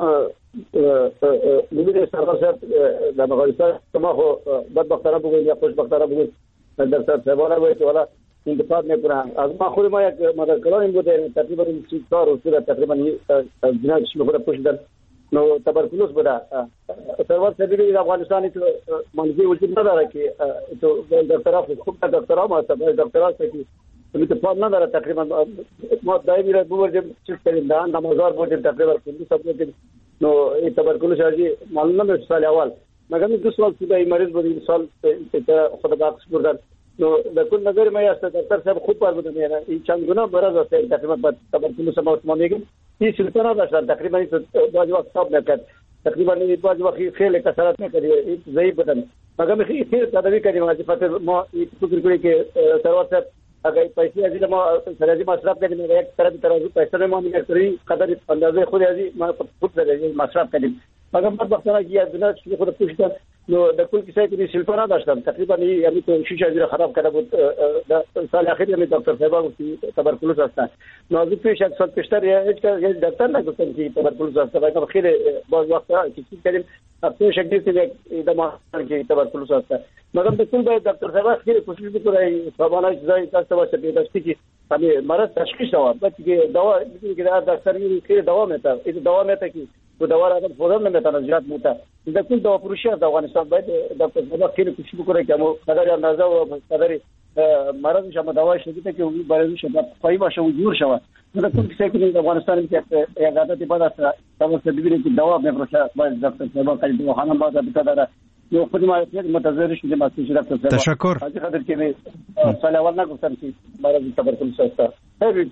میبینید سرکار صاحب در مقایسه شما خو بدبختانه بگوید یا خوشبختانه بگوید دکتر صاحبانه بگوید که والا انتقاد میکنن. از ما خود ما یک مدرکلان این بوده تقریبا 4 روز تقریبا جنایتش خود پوشیدن نو تبرکلوز بوده. سرور صاحب بگوید افغانستانی تو منزی وجود نداره که تو دکترها خوب دکترها ما هست دکترها که تو پام نداره. تقریبا ما دائمی را بودیم چیز کردیم دهان نمازار بودیم تقریبا کلی سب بودیم. نو این تبرکلوز هایی معلوم نمیشه سال اول مگر 2 سال شده این مریض بود. این سال خود باقش بردن. نو در کل نظر ما است دکتر صاحب خوب کار بودن. یعنی این چند گنا مرض است تقریبا با تبرکلوز ما میگیم این سلطنت داشت. تقریبا این بعضی وقت صاحب نکرد، تقریبا این بعضی وقت خیلی کسرت نکرد، این ضعیف بودن. مگر می خیلی تداوی کردیم از فقط ما فکر کنیم که سروات صاحب اگر پیسې ازله ما سرازي مصرف کړي نو یک طرف ترازو پیسې ما نه کړی قدر اندازې خو ازي ما خود سره مصرف کړي. مگر بعد وخت نه کیه دنیا چې خود پوښتنه نو د کل کیسه کې سلفنا داشتم تقریبا یعنی تو شیشه ازره خراب کړه بود د سال اخر یعنی دکتر صاحب تبرکلوز است. نو از پیش یک سال پیشتر یک دکتر نگفتن که تبرکلوز است. واقعا خیلی باز وقت چیزی کردیم اپنے شکل سے ایک دماغ کی تبرکلوز است. مگر بالکل باید دکتر صاحب خیلی کوشش بکنه سامانه چیزای داشته باشه که همین مرض تشخیص شود. بعد که دوا میگه که دکتر خیلی دوا میده، این دوا میده که تو دوا را فوراً نمیتونه زیاد میده. این کل دوا فروشی از افغانستان باید دکتر صاحب خیلی کوشش بکنه که مو قدر اندازه و قدر مرضش هم دوایش نگیره که برایش پای باشه و جور شود. من کل کسی که افغانستان میگه یک عادتی باید است تمام ببینید که دوا میفروشه باید دکتر صاحب خیلی دواخانه باید بتداره. یو خودی ما متضرر شدیم از پیش دکتر صاحب. تشکر. از خاطر که سال اول نگفتم که مرض تبرکلوز است. خیلی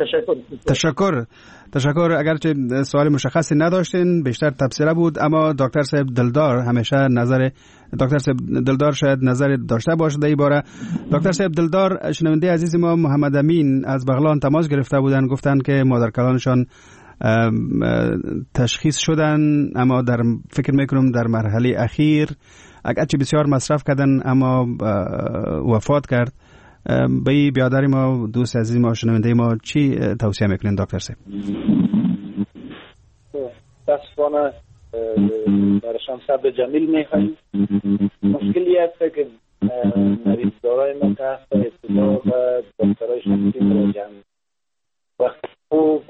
تشکر. اگرچه سوال مشخصی نداشتین بیشتر تبصره بود، اما دکتر صاحب دلدار همیشه دکتر صاحب دلدار شاید نظر داشته باشه در این باره. دکتر صاحب دلدار شنونده عزیز ما محمد امین از بغلان تماس گرفته بودن، گفتن که مادرکلانشان تشخیص شدن اما فکر میکنم در مرحله اخیر اگرچه بسیار مصرف کردن اما وفات کرد. به بیادر ما دوست عزیز ما شنونده ما چی توصیه میکنین دکتر صاحب؟ متاسفانه برشان صبر جمیل میخواهیم. مشکلی هست که مریض دارای ما که هست ابتدا و دکترهای شخصی مراجعه وقتی خوب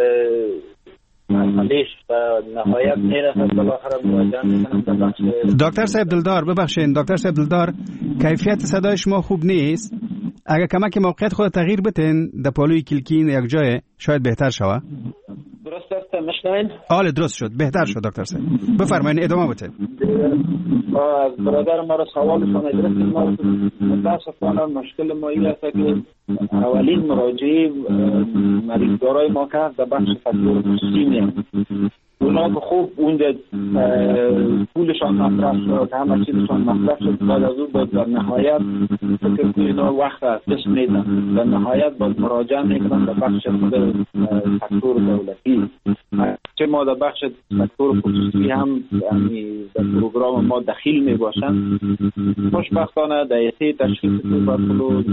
مسئلهش و نهایت میرسد بالاخره مراجعه میکنم. دکتر صاحب دلدار ببخشین دکتر صاحب دلدار کیفیت صدای شما خوب نیست. اگر کمک موقعیت خود تغییر بتین در پالوی کلکین یک جای شاید بهتر شود. درست است. مشنوین؟ حال درست شد، بهتر شد دکتر صاحب. بفرمایید ادامه بدید. از برادر ما را سوالشان گرفتیم. ما متاسفانه مشکل ما این است که اولین مراجعه مریضدارای ما کرد در بخش فاکتور خصوصی. اونا که خوب اونجا پولشان مصرف شد، همه چیزشان مصرف شد، بعد از اون در نهایت فکر که اینا وقت از دست میدن، در نهایت باید مراجعه میکنن در بخش خود فاکتور دولتی. چه ما در بخش فاکتور خصوصی هم در پروگرام ما دخیل میباشن. خوشبختانه در ایسه تشخیص توبرکلوز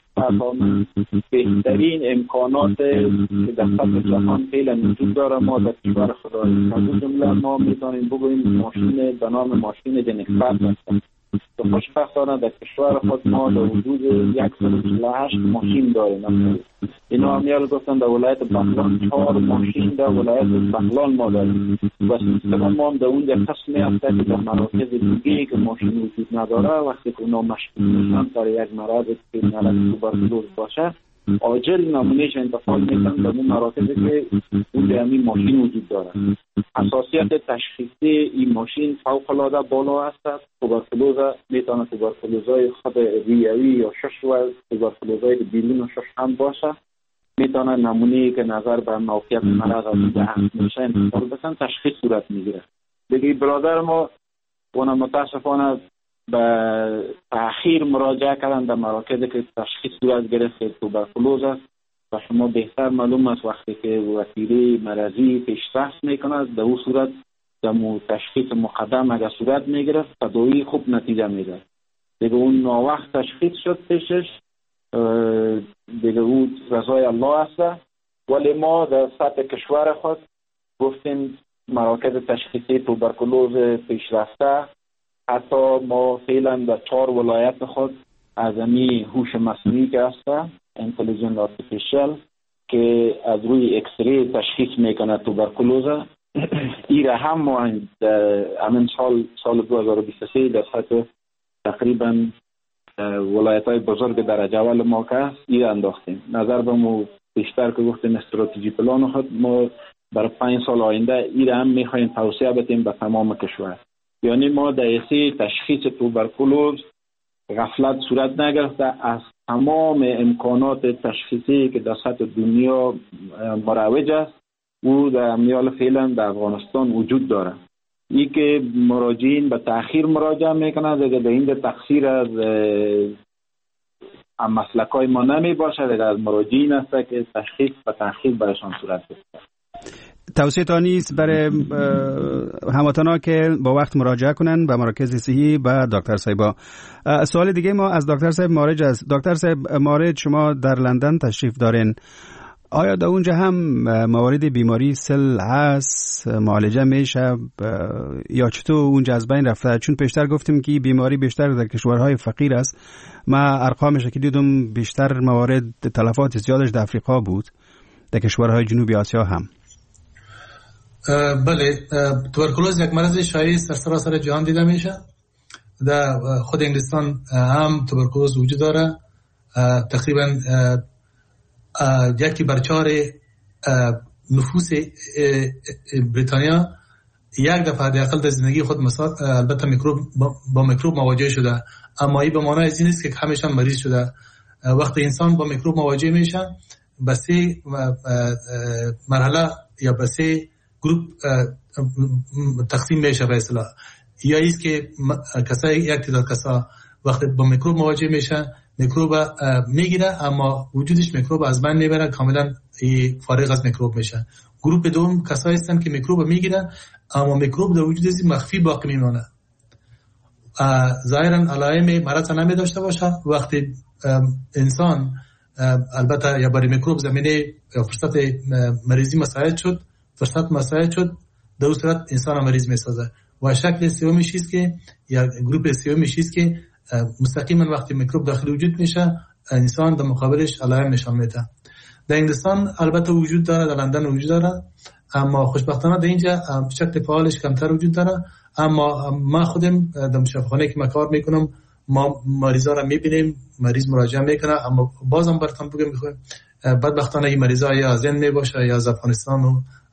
بهترین امکانات که در سطح جهان فعلا وجود داره ما در کشور خود داریم. از جمله ما میتونیم بگوییم ماشین به نام ماشین جنکفرد هستند. خوشبختانه در کشور خود ما در حدود 148 ماشین داریم. اینا همیال گفتن در ولایت بغلان 4 ماشین در ولایت بغلان ما داریم و سیستم ما هم در اونجا قسمی هست که در مراکز دیگه که ماشین وجود نداره وقتی که اونا مشکل میشن در یک مرض که توبرکلوز باشه عاجل نمونهش انتقال میکنن در اون مراکزی که اونجا همین ماشین وجود داره. حساسیت تشخیصی این ماشین فوق العاده بالا است. توبرکلوز میتونه توبرکلوزای خود ریوی یا شش و توبرکلوزای بیرون و شش هم باشه. میتونه نمونه‌ای که نظر به نوعیت مرض از اون میشه انتقال بسن تشخیص صورت میگیره. دیگه برادر ما اون متاسفانه به تأخیر مراجعه کردن در مراکزی که تشخیص صورت گرفت توبرکلوز است و شما بهتر معلوم است وقتی که وسیله مرضی پیشرفت میکنه در اون صورت در تشخیص مقدم اگر صورت میگرفت تداوی خوب نتیجه میده. دیگه اون ناوقت تشخیص شد پیشش دیگه اون رضای الله است. ولی ما در سطح کشور خود گفتیم مراکز تشخیصی توبرکلوز پیشرفته حتی ما فعلا در 4 ولایت خود از امی هوش مصنوعی که هسته اینتلیجنت آرتفیشال که از روی اکسری تشخیص میکنه توبرکلوز. ایره هم ما همین سال 2023 در سطح تقریبا ولایت های بزرگ درجه اول ما که هست ایره انداختیم. نظر به ما بیشتر که گفتیم استراتژی پلان خود ما برای 5 سال آینده ایره هم میخوایم توسعه بدیم به تمام کشور. یعنی ما در ایسه تشخیص توبرکلوز غفلت صورت نگرفته. از تمام امکانات تشخیصی که در سطح دنیا مروج است او در میال فعلا در افغانستان وجود داره. این که مراجعین به تأخیر مراجعه میکنند دیگه در این تقصیر از مسلکای ما نمی باشه، دیگه از مراجعین است که تشخیص به تأخیر برایشان صورت بگیرد. توصیه تا نیست برای هموطنان که با وقت مراجعه کنن به مراکز صحی به دکتر صاحب. سوال دیگه ما از دکتر صاحب مارج است. دکتر صاحب مارج شما در لندن تشریف دارین، آیا در اونجا هم موارد بیماری سل هست معالجه میشه یا چطور اونجا از بین رفته؟ چون پیشتر گفتیم که بیماری بیشتر در کشورهای فقیر است. ما ارقامش که دیدم بیشتر موارد تلفات زیادش در افریقا بود، در کشورهای جنوبی آسیا هم. بله، توبرکلوز یک مرض شایع در سراسر جهان دیده میشه. در خود انگلستان هم توبرکلوز وجود داره. تقریبا 1/4 نفوس بریتانیا یک دفعه حداقل در زندگی خود البته با میکروب مواجه شده، اما این به معنای از این نیست که همشان مریض شده. وقتی انسان با میکروب مواجه میشه به 3 مرحله یا به 3 گروپ تقسیم میشه به اصطلاح. یا ایست که یک تعداد کسا وقتی با میکروب مواجه میشه میکروب میگیره اما وجودش میکروب از بین میبره، کاملا فارغ از میکروب میشه. گروپ دوم کسایی هستن که میکروب میگیرن اما میکروب در وجود از مخفی باقی میمونه، ظاهرا علائم مرض نمی داشته باشه. وقتی انسان البته یا برای میکروب زمینه فرصت مریضی مساعد شد، در اون صورت انسان مریض میسازه. و شکل سومیش است که یا گروپ سومیش است که مستقیما وقتی میکروب داخل وجود میشه انسان در مقابلش علائم نشان میده. در انگلستان البته وجود داره، در لندن وجود داره، اما خوشبختانه در اینجا شکل فعالش کمتر وجود داره. اما ما خودم در مشافخانه که من کار میکنم ما مریضا را میبینیم، مریض مراجعه میکنه، اما بازم براتون بگم بدبختانه این مریضا یا از هند میباشه یا از افغانستان و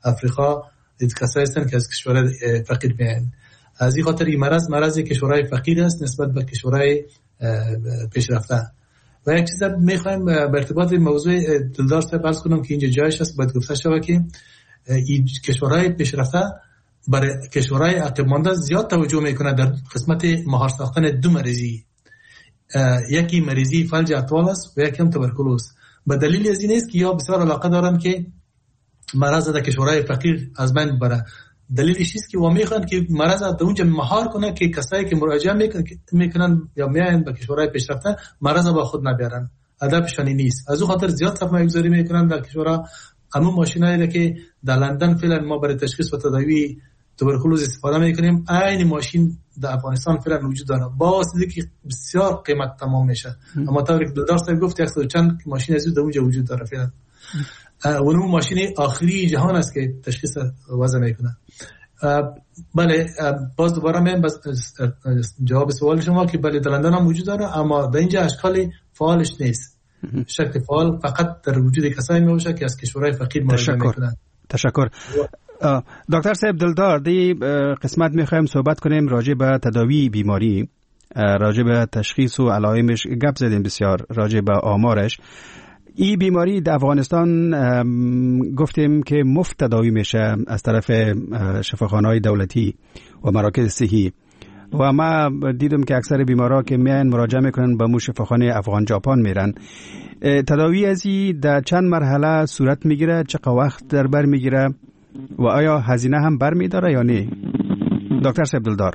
افریقا کسایی هستند که از کشورهای فقیر میان. از این خاطر این مرض کشورهای فقیر است نسبت به کشورهای پیشرفته. و یک چیز میخوایم به ارتباط موضوع دلدار صاحب عرض کنم که اینجا جایش است باید گفته شود که این کشورهای پیشرفته برای کشورهای عقب مانده زیاد توجه میکنه در قسمت مهار ساختن دو مریضی، یکی مریضی فلج اطفال است و یکی هم توبرکلوز. به دلیل از این است که یا بسیار علاقه دارن که مرض در کشورهای فقیر از بین بره. دلیلش است که و میخوان که مرض در اونجا مهار کنه که کسایی که مراجعه میکنن یا میاین به کشورهای پیشرفته مرض با خود نبرن. هدفشان نیست. از اون خاطر زیاد سرمایه گذاری میکنن در کشورها. همون ماشینایی که در لندن فعلا ما برای تشخیص و تداوی توبرکلوز استفاده میکنیم عین ماشین در افغانستان فعلا وجود داره، با واسطه که بسیار قیمت تمام میشه. اما طوری که دلدار صاحب گفت 100 چند ماشین از اونجا وجود داره فعلا. اون ماشین آخری جهان است که تشخیص وضع میکنه. بله باز دوباره من جواب سوال شما که بله در لندن هم وجود داره، اما در اینجا اشکال فعالش نیست. شکل فعال فقط در وجود کسایی میباشه که از کشورهای فقیر مراجعه میکنن. تشکر. دکتر صاحب دلدار، دی قسمت میخوایم صحبت کنیم راجع به تداوی بیماری، راجع به تشخیص و علائمش گپ زدیم بسیار، راجع به آمارش. این بیماری در افغانستان گفتیم که مفت تداوی میشه از طرف شفاخانه‌های دولتی و مراکز صحی و ما دیدم که اکثر بیمارا که میان مراجعه میکنن به شفاخانه افغان ژاپن میرن. تداوی ازی در چند مرحله صورت میگیره؟ چقدر وقت در بر میگیره و آیا هزینه هم بر میداره یا نه؟ دکتر صاحب دلدار.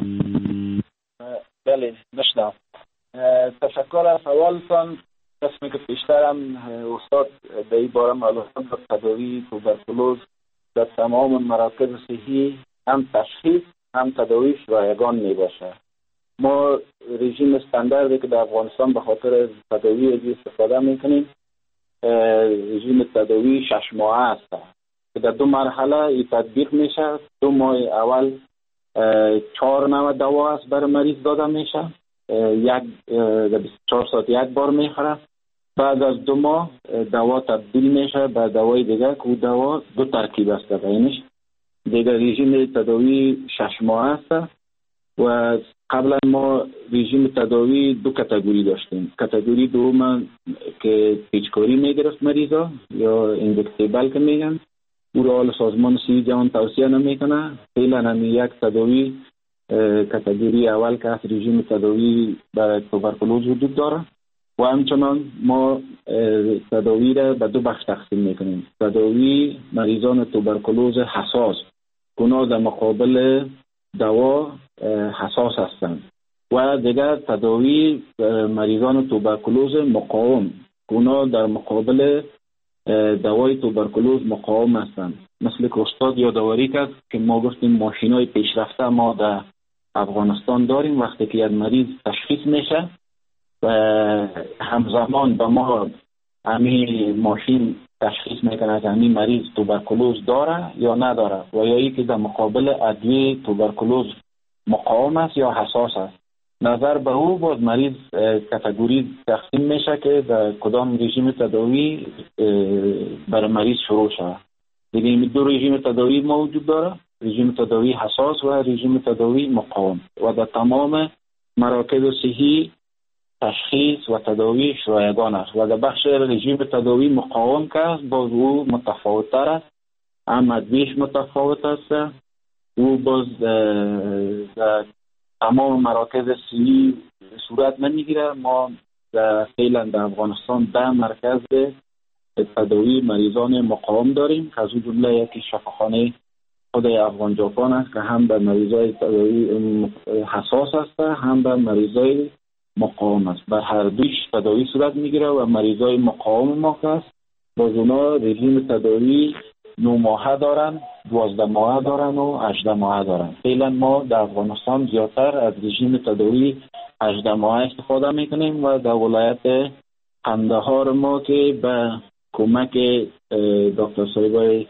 بله نشدم. تشکر از سوالتان. قسمی که پیشترم استاد در این باره معلومات در تداوی توبرکلوز در تمام مراکز صحی هم تشخیص هم تداویش رایگان می باشه. ما رژیم استانداردی که در افغانستان به خاطر تداوی ازی استفاده میکنیم رژیم تداوی 6 ماهه است که در 2 مرحله این تطبیق میشه. 2 ماه اول 4 نوع دوا است برای مریض داده میشه، در 24 ساعت 1 بار میخوره. بعد از 2 ماه دوا تبدیل میشه به دوای دیگه که دوا 2 ترکیب است. اینش دیگه رژیم تداوی 6 ماه است و قبلا ما رژیم تداوی 2 کاتگوری داشتیم. کاتگوری دوم که پیچکاری میگرفت مریضا یا اینجکتیبل که میگن، او را سازمان صحی جهان توصیه نمیکنه. فعلا هم یک تداوی کاتگوری اول که از رژیم تداوی برای توبرکلوز وجود داره و همچنان ما تداوی را به 2 بخش تقسیم میکنیم. تداوی مریضان توبرکلوز حساس اونا در مقابل دوا حساس هستند و دیگر تداوی مریضان توبرکلوز مقاوم اونا در مقابل دوای توبرکلوز مقاوم هستند. مثل که استاد یادآوری کرد که ما گفتیم ماشینای پیشرفته ما در افغانستان داریم. وقتی که یک مریض تشخیص میشه و همزمان با ما همین ماشین تشخیص میکنه که همین مریض توبرکلوز داره یا نداره و یا ای که در مقابل ادویه توبرکلوز مقاوم است یا حساس است. نظر به او باز مریض کاتگوری تقسیم میشه که در کدام رژیم تداوی برای مریض شروع شود. دیگه این 2 رژیم تداوی موجود داره، رژیم تداوی حساس و رژیم تداوی مقاوم و در تمام مراکز صحی تشخیص و تداوی رایگان است و در بخش رژیم تداوی مقاوم که است باز او متفاوت تر است، هم ادویش متفاوت است. او باز در تمام مراکز صحی صورت نمیگیره. ما فعلا در افغانستان 10 مرکز تداوی مریضان مقاوم داریم که از اون جمله یکی شفاخانه خود افغان ژاپن است که هم به مریضای تداوی حساس است هم به مریضای مقاوم است. بر هر دویش تداوی صورت میگیره و مریضای مقاوم ما است باز اونا رژیم تداوی 9 ماهه دارن، 12 ماهه دارن و 18 ماهه دارن. فعلا ما در افغانستان زیادتر از رژیم تداوی 18 ماهه استفاده میکنیم و در ولایت قندهار ما که به کمک دکتر صاحبای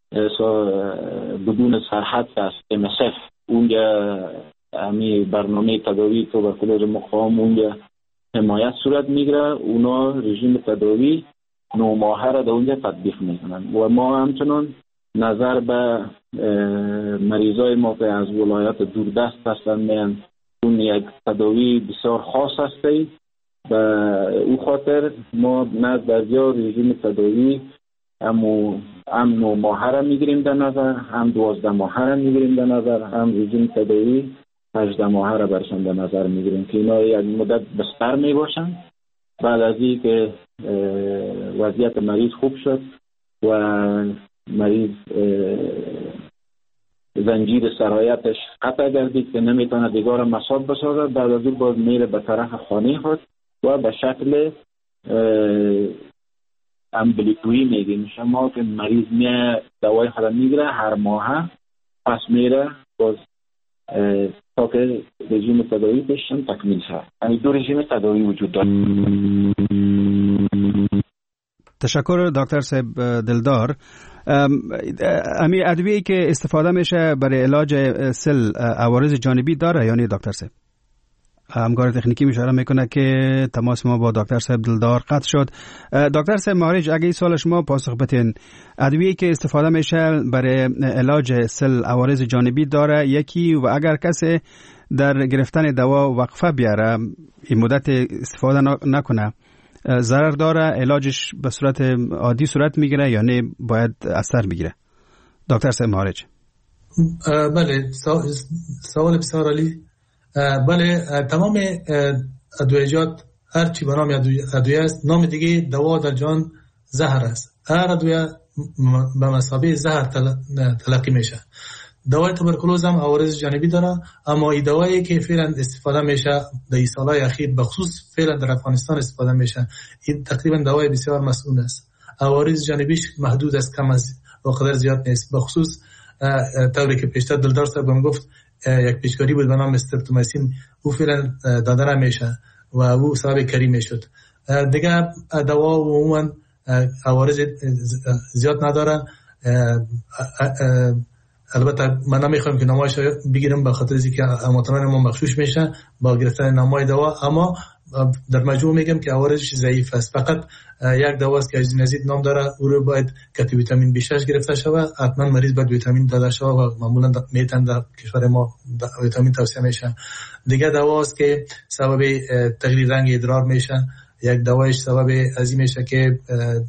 بدون سرحد است MSF اونجا همی برنامه تداوی توبرکلوز مقاوم اونجا حمایت صورت میگیره. اونا رژیم تداوی 9 ماهه را در اونجا تطبیق میکنن و ما همچنان نظر به مریضای ما که از ولایات دوردست هستند میان اون یک تداوی بسیار خاص هستی و او خاطر ما نزد درجا رژیم تداوی هم 9 ماهه را میگیریم در نظر، هم 12 ماهه را میگیریم در نظر، هم رژیم تداوی 18 ماهه را برشان در نظر میگیریم که اینا یک مدت بستر میباشند. بعد از این که وضعیت مریض خوب شد و مریض زنجیر سرایتش قطع گردید که نمیتونه دیگر مصاب بسازد، بعد از اون باز میره به طرف خانه خود و به شکل امبلیتویی میگیم شما که مریض میه دوای خود میگیره هر ماه، پس میره باز تا که رژیم تداوی پیششن تکمیل شد. یعنی 2 رژیم تداوی وجود دارد. تشکر دکتر صاحب دلدار. امی ادویه‌ای که استفاده میشه برای علاج سل عوارض جانبی داره یعنی دکتر صاحب؟ همکار تکنیکی اشاره میکنه که تماس ما با دکتر صاحب دلدار قطع شد. دکتر صاحب معالج اگه این سوال شما پاسخ بدین، ادویه‌ای که استفاده میشه برای علاج سل عوارض جانبی داره یکی و اگر کسی در گرفتن دوا وقفه بیاره این مدت استفاده نکنه ضرر داره؟ علاجش به صورت عادی صورت میگیره یا نه باید اثر بگیره؟ دکتر صاحب معالج. بله، سوال بسیار عالی. بله، تمام ادویجات هر چی به نام ادویه است، نام دیگه دوا در جان زهر است. هر ادویه به مثابه زهر تلقی میشه. دوای تبرکلوز هم عوارض جانبی داره، اما این دوایی که فعلا استفاده میشه در این سالهای اخیر به خصوص فعلا در افغانستان استفاده میشه، این تقریبا دوای بسیار مسئول است. عوارض جانبیش محدود است، کم است و قدر زیاد نیست. به خصوص طوری که پیشتر دلدار صاحب هم گفت یک پیشکاری بود به نام استرپتومایسین، او فعلا داده نمیشه و او سبب کری میشد. دیگه دوا عموما عوارض زیاد نداره. البته من نمیخوام که نمایش بگیرم به خاطر اینکه هموطنان ما مغشوش میشه با گرفتن نمای دوا، اما در مجموع میگم که عوارضش ضعیف است. فقط یک دواست که اجنزید نام داره، او رو باید که ویتامین B6 گرفته شود. حتما مریض باید ویتامین داده شود و معمولا میتن در کشور ما ویتامین توصیه میشه. دیگه دواست که سبب تغییر رنگ ادرار میشه. یک دوایش سبب ازی میشه که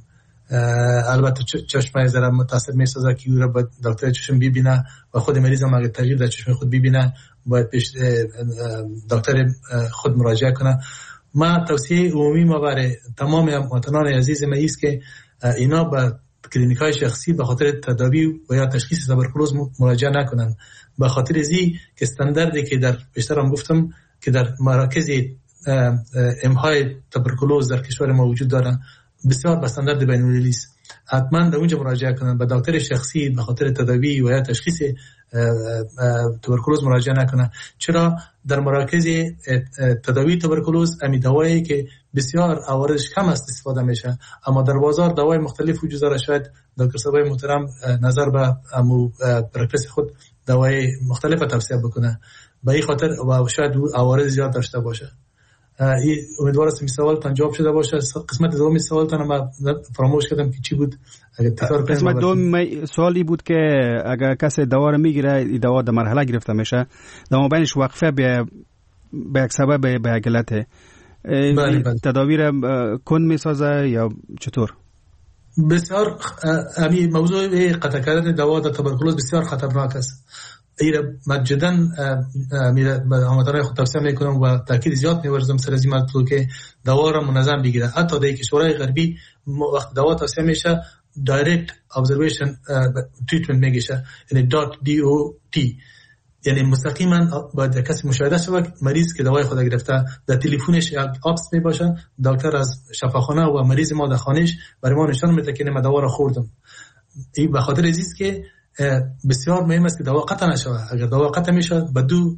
البته چشم ذره متاثر میسازه که او را باید دکتر چشم ببینه و خود مریض هم اگه تغییر در چشم خود ببینه باید پیش دکتر خود مراجعه کنه. ما توصیه عمومی ما برای تمام هموطنان عزیز ما است که اینا به کلینیک‌های شخصی به خاطر تداوی و یا تشخیص تبرکلوز مراجعه نکنن، به خاطر ازی که استانداردی که در پیشتر هم گفتم که در مراکز امهای تبرکلوز در کشور ما وجود داره بسیار به استاندارد بین‌المللی است. حتما در اونجا مراجعه کنن، به دکتر شخصی به خاطر تداوی و یا تشخیص تبرکلوز مراجعه نکنن. چرا در مراکز تداوی تبرکلوز امی دوایی که بسیار عوارضش کم است استفاده میشه، اما در بازار دوای مختلف وجود داره. شاید دکتر صاحب محترم نظر به پرکتس خود دوای مختلف توصیه بکنه، به این خاطر و شاید عوارض زیاد داشته باشه. امیدوارم این سوالتان جواب شده باشه. قسمت دوم سوالتان ما فراموش کردم که چی بود. قسمت دوم سوالی بود که اگر کسی دوا رو میگیره، این دوا در مرحله گرفته میشه، در مابینش وقفه به یک سبب به یک علت تداوی رو کند میسازه یا چطور؟ بسیار همین موضوع قطع کردن دوا در تبرکلوز بسیار خطرناک است. ایره مجدداً میره به هموطنان خود توصیه میکنم و تاکید زیاد می‌ورزم سر از این موضوع که دوا را منظم بگیره. حتی در کشورهای غربی وقت دوا توصیه میشه دایرکت ابزرویشن تریتمنت میگیشه، یعنی DOT، یعنی مستقیما باید کسی مشاهده شود مریض که دوای خود گرفته در تلفنش یک اپس میباشه، دکتر از شفاخانه و مریض ما در خانهش برای ما نشان میده که من دوا را خوردم. این به خاطر عزیز که بسیار مهم است که دوا قطع نشود. اگر دوا قطع میشه به دو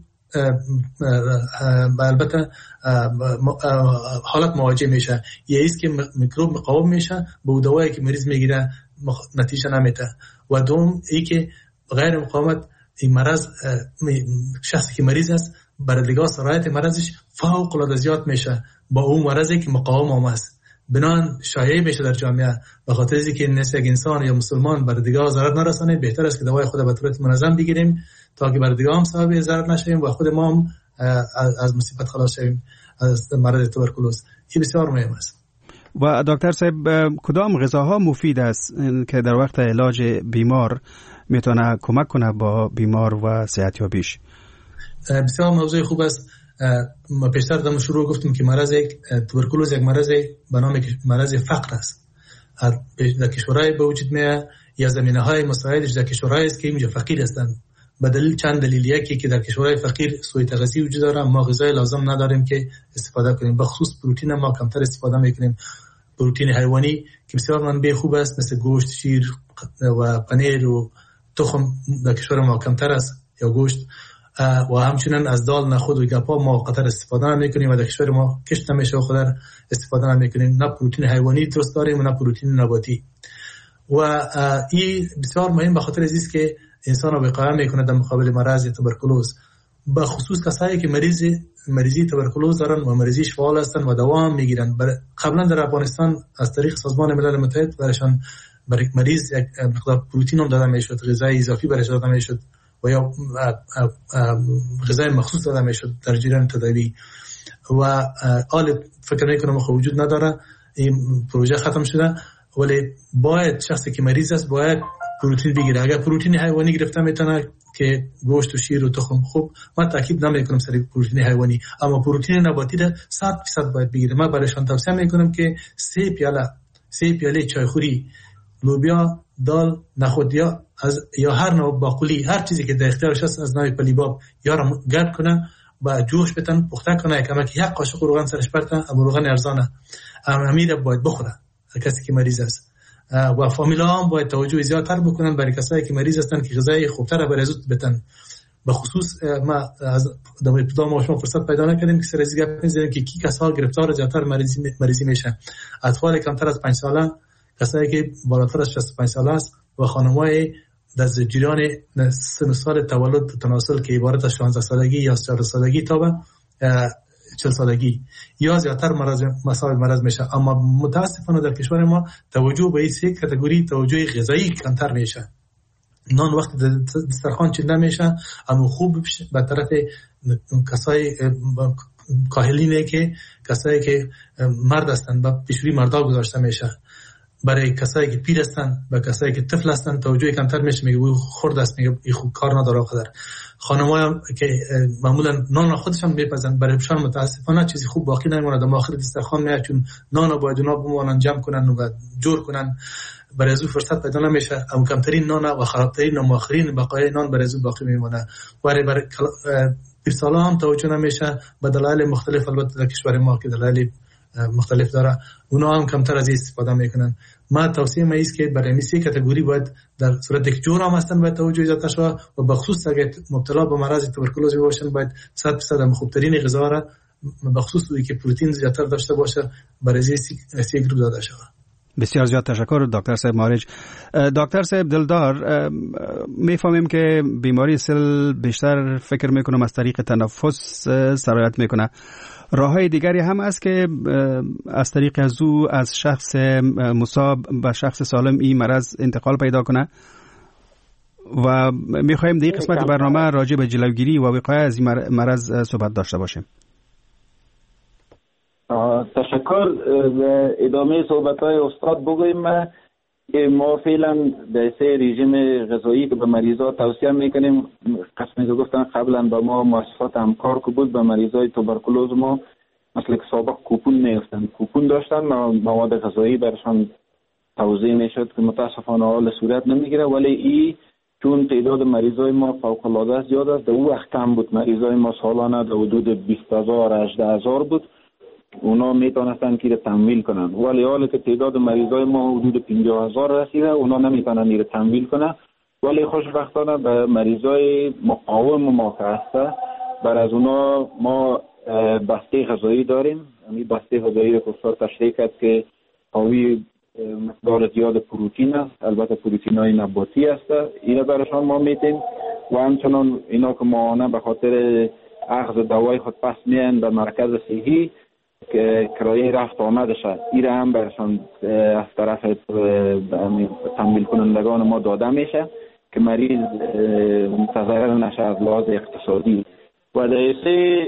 البته حالت مواجه میشه. یه ایست که میکروب مقاوم میشه به اون دوایی که مریض میگیره نتیجه نمیده، و دوم ای که غیر مقاومت این مرض شخصی که مریض است برای دیگه سرایت مرضش فوق العاده زیاد میشه با اون مرضی که مقاوم است. بنان شایع میشه در جامعه، به خاطر اینکه نیست یک انسان یا مسلمان بر دیگه ضرر نرسانه، بهتر است که دوای خود به صورت منظم بگیریم تا که بر دیگه هم سبب ضرر نشیم و خود ما هم از مصیبت خلاص شویم از مرض توبرکولوز. این بسیار مهم است. و دکتر صاحب کدام غذاها مفید است که در وقت علاج بیمار میتونه کمک کنه با بیمار و صحتیابیش؟ بسیار موضوع خوب است. ما پیشتر در شروع گفتیم که مرض توبرکولوز یک مرض به نام مرض فقر است. در کشورهای به وجود میاد یا زمینه‌های مساعدش در کشورهایی است که اینجا فقیر هستند. به دلیل چند دلیل، یکی که در کشورهای فقیر سوء تغذیه وجود داره، ما غذای لازم نداریم که استفاده کنیم، به خصوص پروتئین ما کمتر استفاده میکنیم. پروتئین حیوانی که بسیار منبع خوب است مثل گوشت، شیر و پنیر و تخم در کشور ما کمتر است یا گوشت، و همچنین از دال، نخود و گپا ما قطر استفاده نمیکنیم و در کشور ما کشت نمیشه و خودر استفاده نمیکنیم. نه پروتئین حیوانی درست داریم و نه پروتئین نباتی. و این بسیار مهم به خاطر است که انسان رو وقایه میکنه در مقابل مرض توبرکولوز، به خصوص کسایی که مریضی توبرکولوز دارن و مریضیش فعال هستن و دوام میگیرن. قبلا در افغانستان از طریق سازمان ملل متحد برایشان برای مریض یک مقدار پروتئین هم داده میشد، غذای اضافی برایش داده میشد و یا غذای مخصوص داده میشد در جریان تداوی. و حال فکر میکنم خب وجود نداره، این پروژه ختم شده، ولی باید شخصی که مریض است باید پروتئین بگیره. اگر پروتئین حیوانی گرفته میتونه که گوشت و شیر و تخم، خوب من تاکید نمیکنم سر پروتئین حیوانی، اما پروتئین نباتی ده 100% باید بگیره. من برایشان توصیه میکنم که 3 پیاله چایخوری لوبیا، دال، نخود یا هر نوع باقولی، هر چیزی که در اختیارش هست از نوع پلیباب یا را گرد کنه با جوش بتن پخته کنه، کمک یک قاشق روغن سرش پرته، اما روغن ارزانه امیر باید بخوره کسی که مریض است. و فامیلا هم باید توجه زیادتر بکنن برای کسایی که مریض هستن که غذای خوبتر برای زود بتن. به خصوص ما از در ابتدا ما شما فرصت پیدا نکردیم که سر از گپ بزنیم که کی کسا گرفتار زیادتر مریضی میشن. اطفال کمتر از 5 ساله، کسایی که بالاتر از 65 ساله است و خانم‌های در جریان سن سال تولد تناسل که عبارت از 16 سالگی یا 14 سالگی تا به 40 سالگی یا زیادتر مرض میشه. اما متاسفانه در کشور ما توجه به این 3 کاتگوری توجه غذایی کمتر میشه. نان وقتی دسترخوان چیده میشه، اما خوب به طرف کسای کاهلینه که کسایی که مرد هستن با پیشوری مردا گذاشته میشه. برای کسایی که پیر هستن و کسایی که طفل هستن توجه کمتر میشه، میگه او خرد است، میگه این خوب کار نداره خدر. خانم‌ها که معمولا نان خودشون میپزن، برایشان متاسفانه چیزی خوب باقی نمیمونه، در آخر دسترخوان میاد چون نان باید اونا بمونن جمع کنن و جور کنن، برای از فرصت پیدا نمیشه. اما کمترین نان و خرابترین و مؤخرین بقای نان برای از باقی میمونه. برای پیرسالا هم توجه نمیشه به دلایل مختلف، البته در کشور ما که دلایل مختلف داره، اونا هم کمتر از این استفاده میکنن. ما توصیه ما است که برای این 3 کاتگوری باید در صورت که جور هم هستن باید توجه زیادتر شود و به خصوص اگر مبتلا به مرض توبرکولوز باشن باید 100% هم خوبترین غذا را به خصوص که پروتئین زیادتر داشته باشه برای این 3 گروه داده شود. بسیار زیاد تشکر دکتر صاحب مارج. دکتر صاحب دلدار، میفهمیم که بیماری سل بیشتر فکر میکنم از طریق تنفس سرایت میکنه. راههای دیگری هم است که از طریق از شخص مصاب به شخص سالم این مرض انتقال پیدا کنه و میخوایم در قسمت برنامه راجع به جلوگیری و وقایع از این مرض صحبت داشته باشیم. تشکر. ادامه صحبت‌های استاد بگویم که ما فعلا در 3 رژیم غذایی که به مریضا توصیه میکنیم، قسمی که گفتن قبلا به ما مؤسسات همکار که بود به مریضای توبرکولوز ما مثل که سابق کوپون میفتن، کوپون داشتن، مواد غذایی برشان توزیع میشد که متاسفانه حال صورت نمیگیره. ولی این چون تعداد مریضای ما فوق العاده زیاد است، در اون وقت کم بود، مریضای ما سالانه در حدود 20000 18000 بود، اونا میتونستن که تمویل کنن. ولی حالا که تعداد مریضای ما حدود 50000 رسیده، اونا نمیتونن این تمویل کنن. ولی خوشبختانه به مریضای مقاوم ما که هسته، بر از اونا ما بسته غذایی داریم. این بسته غذایی رو استاد تشریح کرد که حاوی مقدار زیاد پروتئین است، البته پروتئینای نباتی است. اینا براشون ما میتیم و همچنان اینا که معانه به خاطر اخذ دوای خود پس میان به مرکز صحی، که کرایه رفت آمدش این هم برشان از طرف تمویل کنندگان ما داده میشه که مریض متضرر نشه از لحاظ اقتصادی. و دیسه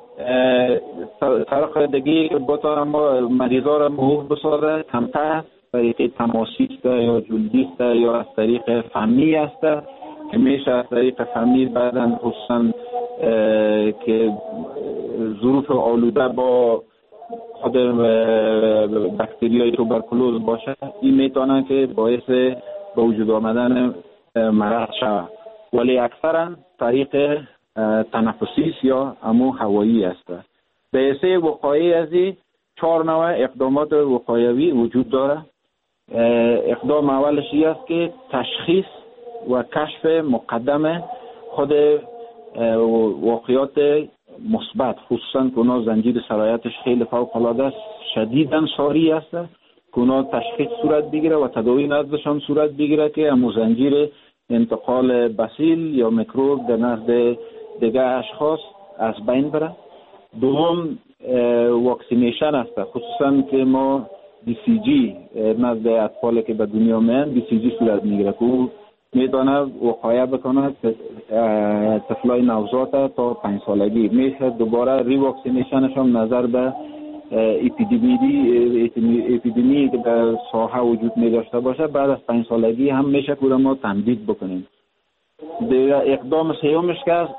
طرق دیگه بطور ما مریضا را حقوق بسازه کمتر طریق تماسی است یا جلدی است یا از طریق فمی است که میشه از طریق فمی بعدن خصوصا که ظروف آلوده با خود بکتریای توبرکلوز باشه این میتونه که باعث به وجود آمدن مرض شود. ولی اکثرا طریق تنفسی یا امو هوایی است. به حسه وقایعی از این 4 نوع اقدامات وقایوی وجود داره. اقدام اولش است که تشخیص و کشف مقدم خود واقعیات مثبت، خصوصا که اونا زنجیر سرایتش خیلی فوق العاده است، شدیداً ساری است که اونا تشخیص صورت بگیره و تداوی نزدشان صورت بگیره که امو زنجیر انتقال بسیل یا میکروب در نزد دیگه اشخاص از بین بره. دوم واکسینیشن است، خصوصا که ما BCG نزد اطفال که به دنیا میان BCG صورت میگیره که او میتونه وقایع بکنه طفلای نوزاد تا 5 سالگی. میشه دوباره ری واکسینیشنش هم نظر به اپیدمی که در ساحه وجود می داشته باشه بعد از 5 سالگی هم میشه که ما تمدید بکنیم. اقدام سیومش که از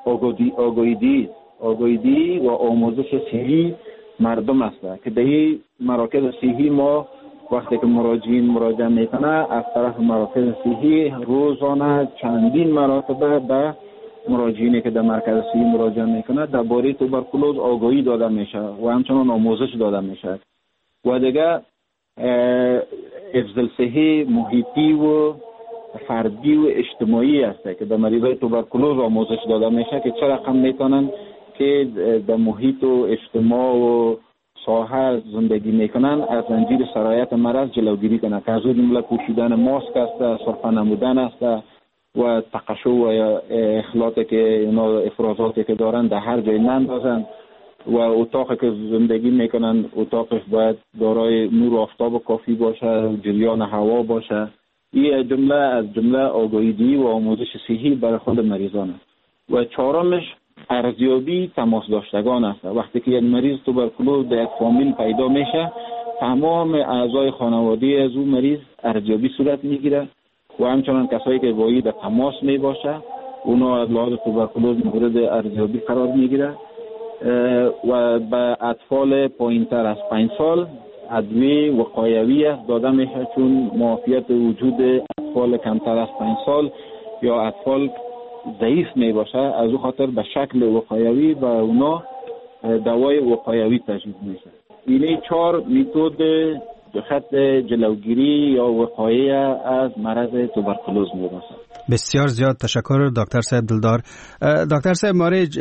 آگاهی و آموزش صحی مردم است که در مراکز صحی ما وقتی که مراجعه میکنه از طرف مراکز صحی روزانه چندین مرتبه به مراجعینی که در مرکز صحی مراجعه میکنه درباره توبرکلوز آگاهی داده میشه و همچنان آموزش داده میشه. و دیگه حفظ صحی محیطی و فردی و اجتماعی است که در مریضای توبرکلوز آموزش داده میشه که چه رقم میتونن که در محیط و اجتماع و ساحه زندگی میکنن از زنجیر سرایت مرض جلوگیری کنن که از اون جمله پوشیدن ماسک است، سرفه نمودن است و تقشع و اخلاطی که اینا افرازاتی که دارن در هر جای نندازن و اتاقی که زندگی میکنن اتاقش باید دارای نور و آفتاب کافی باشه، جریان هوا باشه. این جمله از جمله آگاهی و آموزش صحی برای خود مریضان است. و چهارمش ارزیابی تماس داشتگان است. وقتی که یک مریض توبرکلوز در یک فامیل پیدا میشه تمام اعضای خانواده از اون مریض ارزیابی صورت میگیره و همچنان کسایی که با این در تماس می باشه اونا از لحاظ توبرکلوز مورد ارزیابی قرار میگیره. و به اطفال پایینتر از 5 سال ادویه وقایوی است داده میشه چون معافیت وجود اطفال کمتر از 5 سال یا اطفال ضعیف می باشه از او خاطر به شکل وقایوی و اونا دوای وقایوی تجویز میشه. اینه 4 متد خط جلوگیری یا وقایه از مرض توبرکلوز می باشه. بسیار زیاد تشکر دکتر صاحب دلدار. دکتر صاحب مارج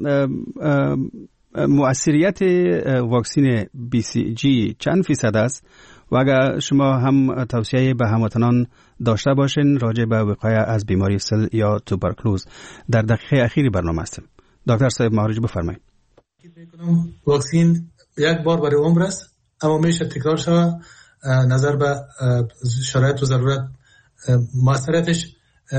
مؤثریت واکسین BCG چند فیصد است و اگر شما هم توصیه به هموطنان داشته باشین راجع به وقایه از بیماری سل یا توبرکلوز در دقیقه اخیری برنامه هستیم. دکتر صاحب مارج بفرمایید. واکسین یک بار برای عمر است اما میشه تکرار شود نظر به شرایط و ضرورت. موثریتش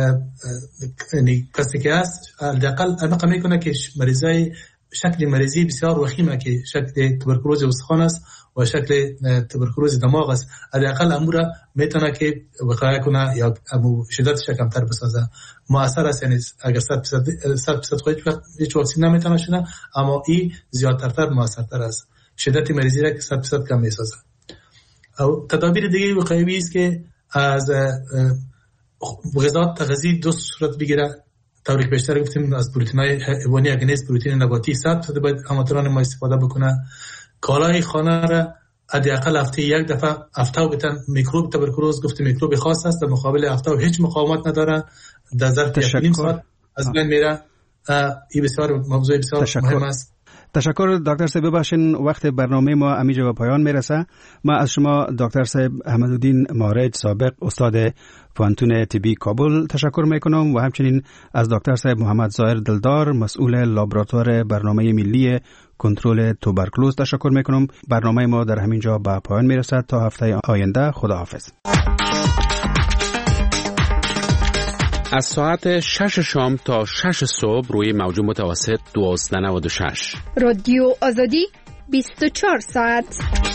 کسی که هست حداقل انقدر میکنه که مریضای شکل مریضی بسیار وخیمه که شکل توبرکلوز استخوان است و شکل توبرکلوز دماغ است حداقل امور میتونه که وقایه کنه یا شدتش کمتر بسازه. موثر است یعنی اگر 100% خودش هیچ واکسین نمیتونه شده اما این زیادتر موثرتر است شدت مریضی را که 100% کم میسازه. او تدابیر دیگه وقایوی است که از غذا تغذیه دو صورت بگیره. طوری که بیشتر گفتیم از پروتئین‌های حیوانی اگه نیست پروتئین نباتی 100% باید هموطنان ما استفاده بکنه. کالای خانه را حداقل هفته یک دفعه هفته بتن. میکروب توبرکلوز گفتیم میکروب خاص است در مقابل هفته هیچ مقاومت نداره در ظرف 1.5 ساعت از بین میره. این بسیار موضوع بسیار مهم است. تشکر دکتر صاحب. ببخشید وقت برنامه ما امیجا به پایان میرسه. ما از شما دکتر صاحب احمدالدین مارج سابق استاد پوانتون طبی کابل تشکر میکنم و همچنین از دکتر صاحب محمد ظاهر دلدار مسئول لابراتوار برنامه ملی کنترل توبرکلوز تشکر میکنم. برنامه ما در همین جا به پایان میرسد. تا هفته آینده خداحافظ. از ساعت 6 شام تا 6 صبح روی موج متوسط 1296 رادیو آزادی 24 ساعت.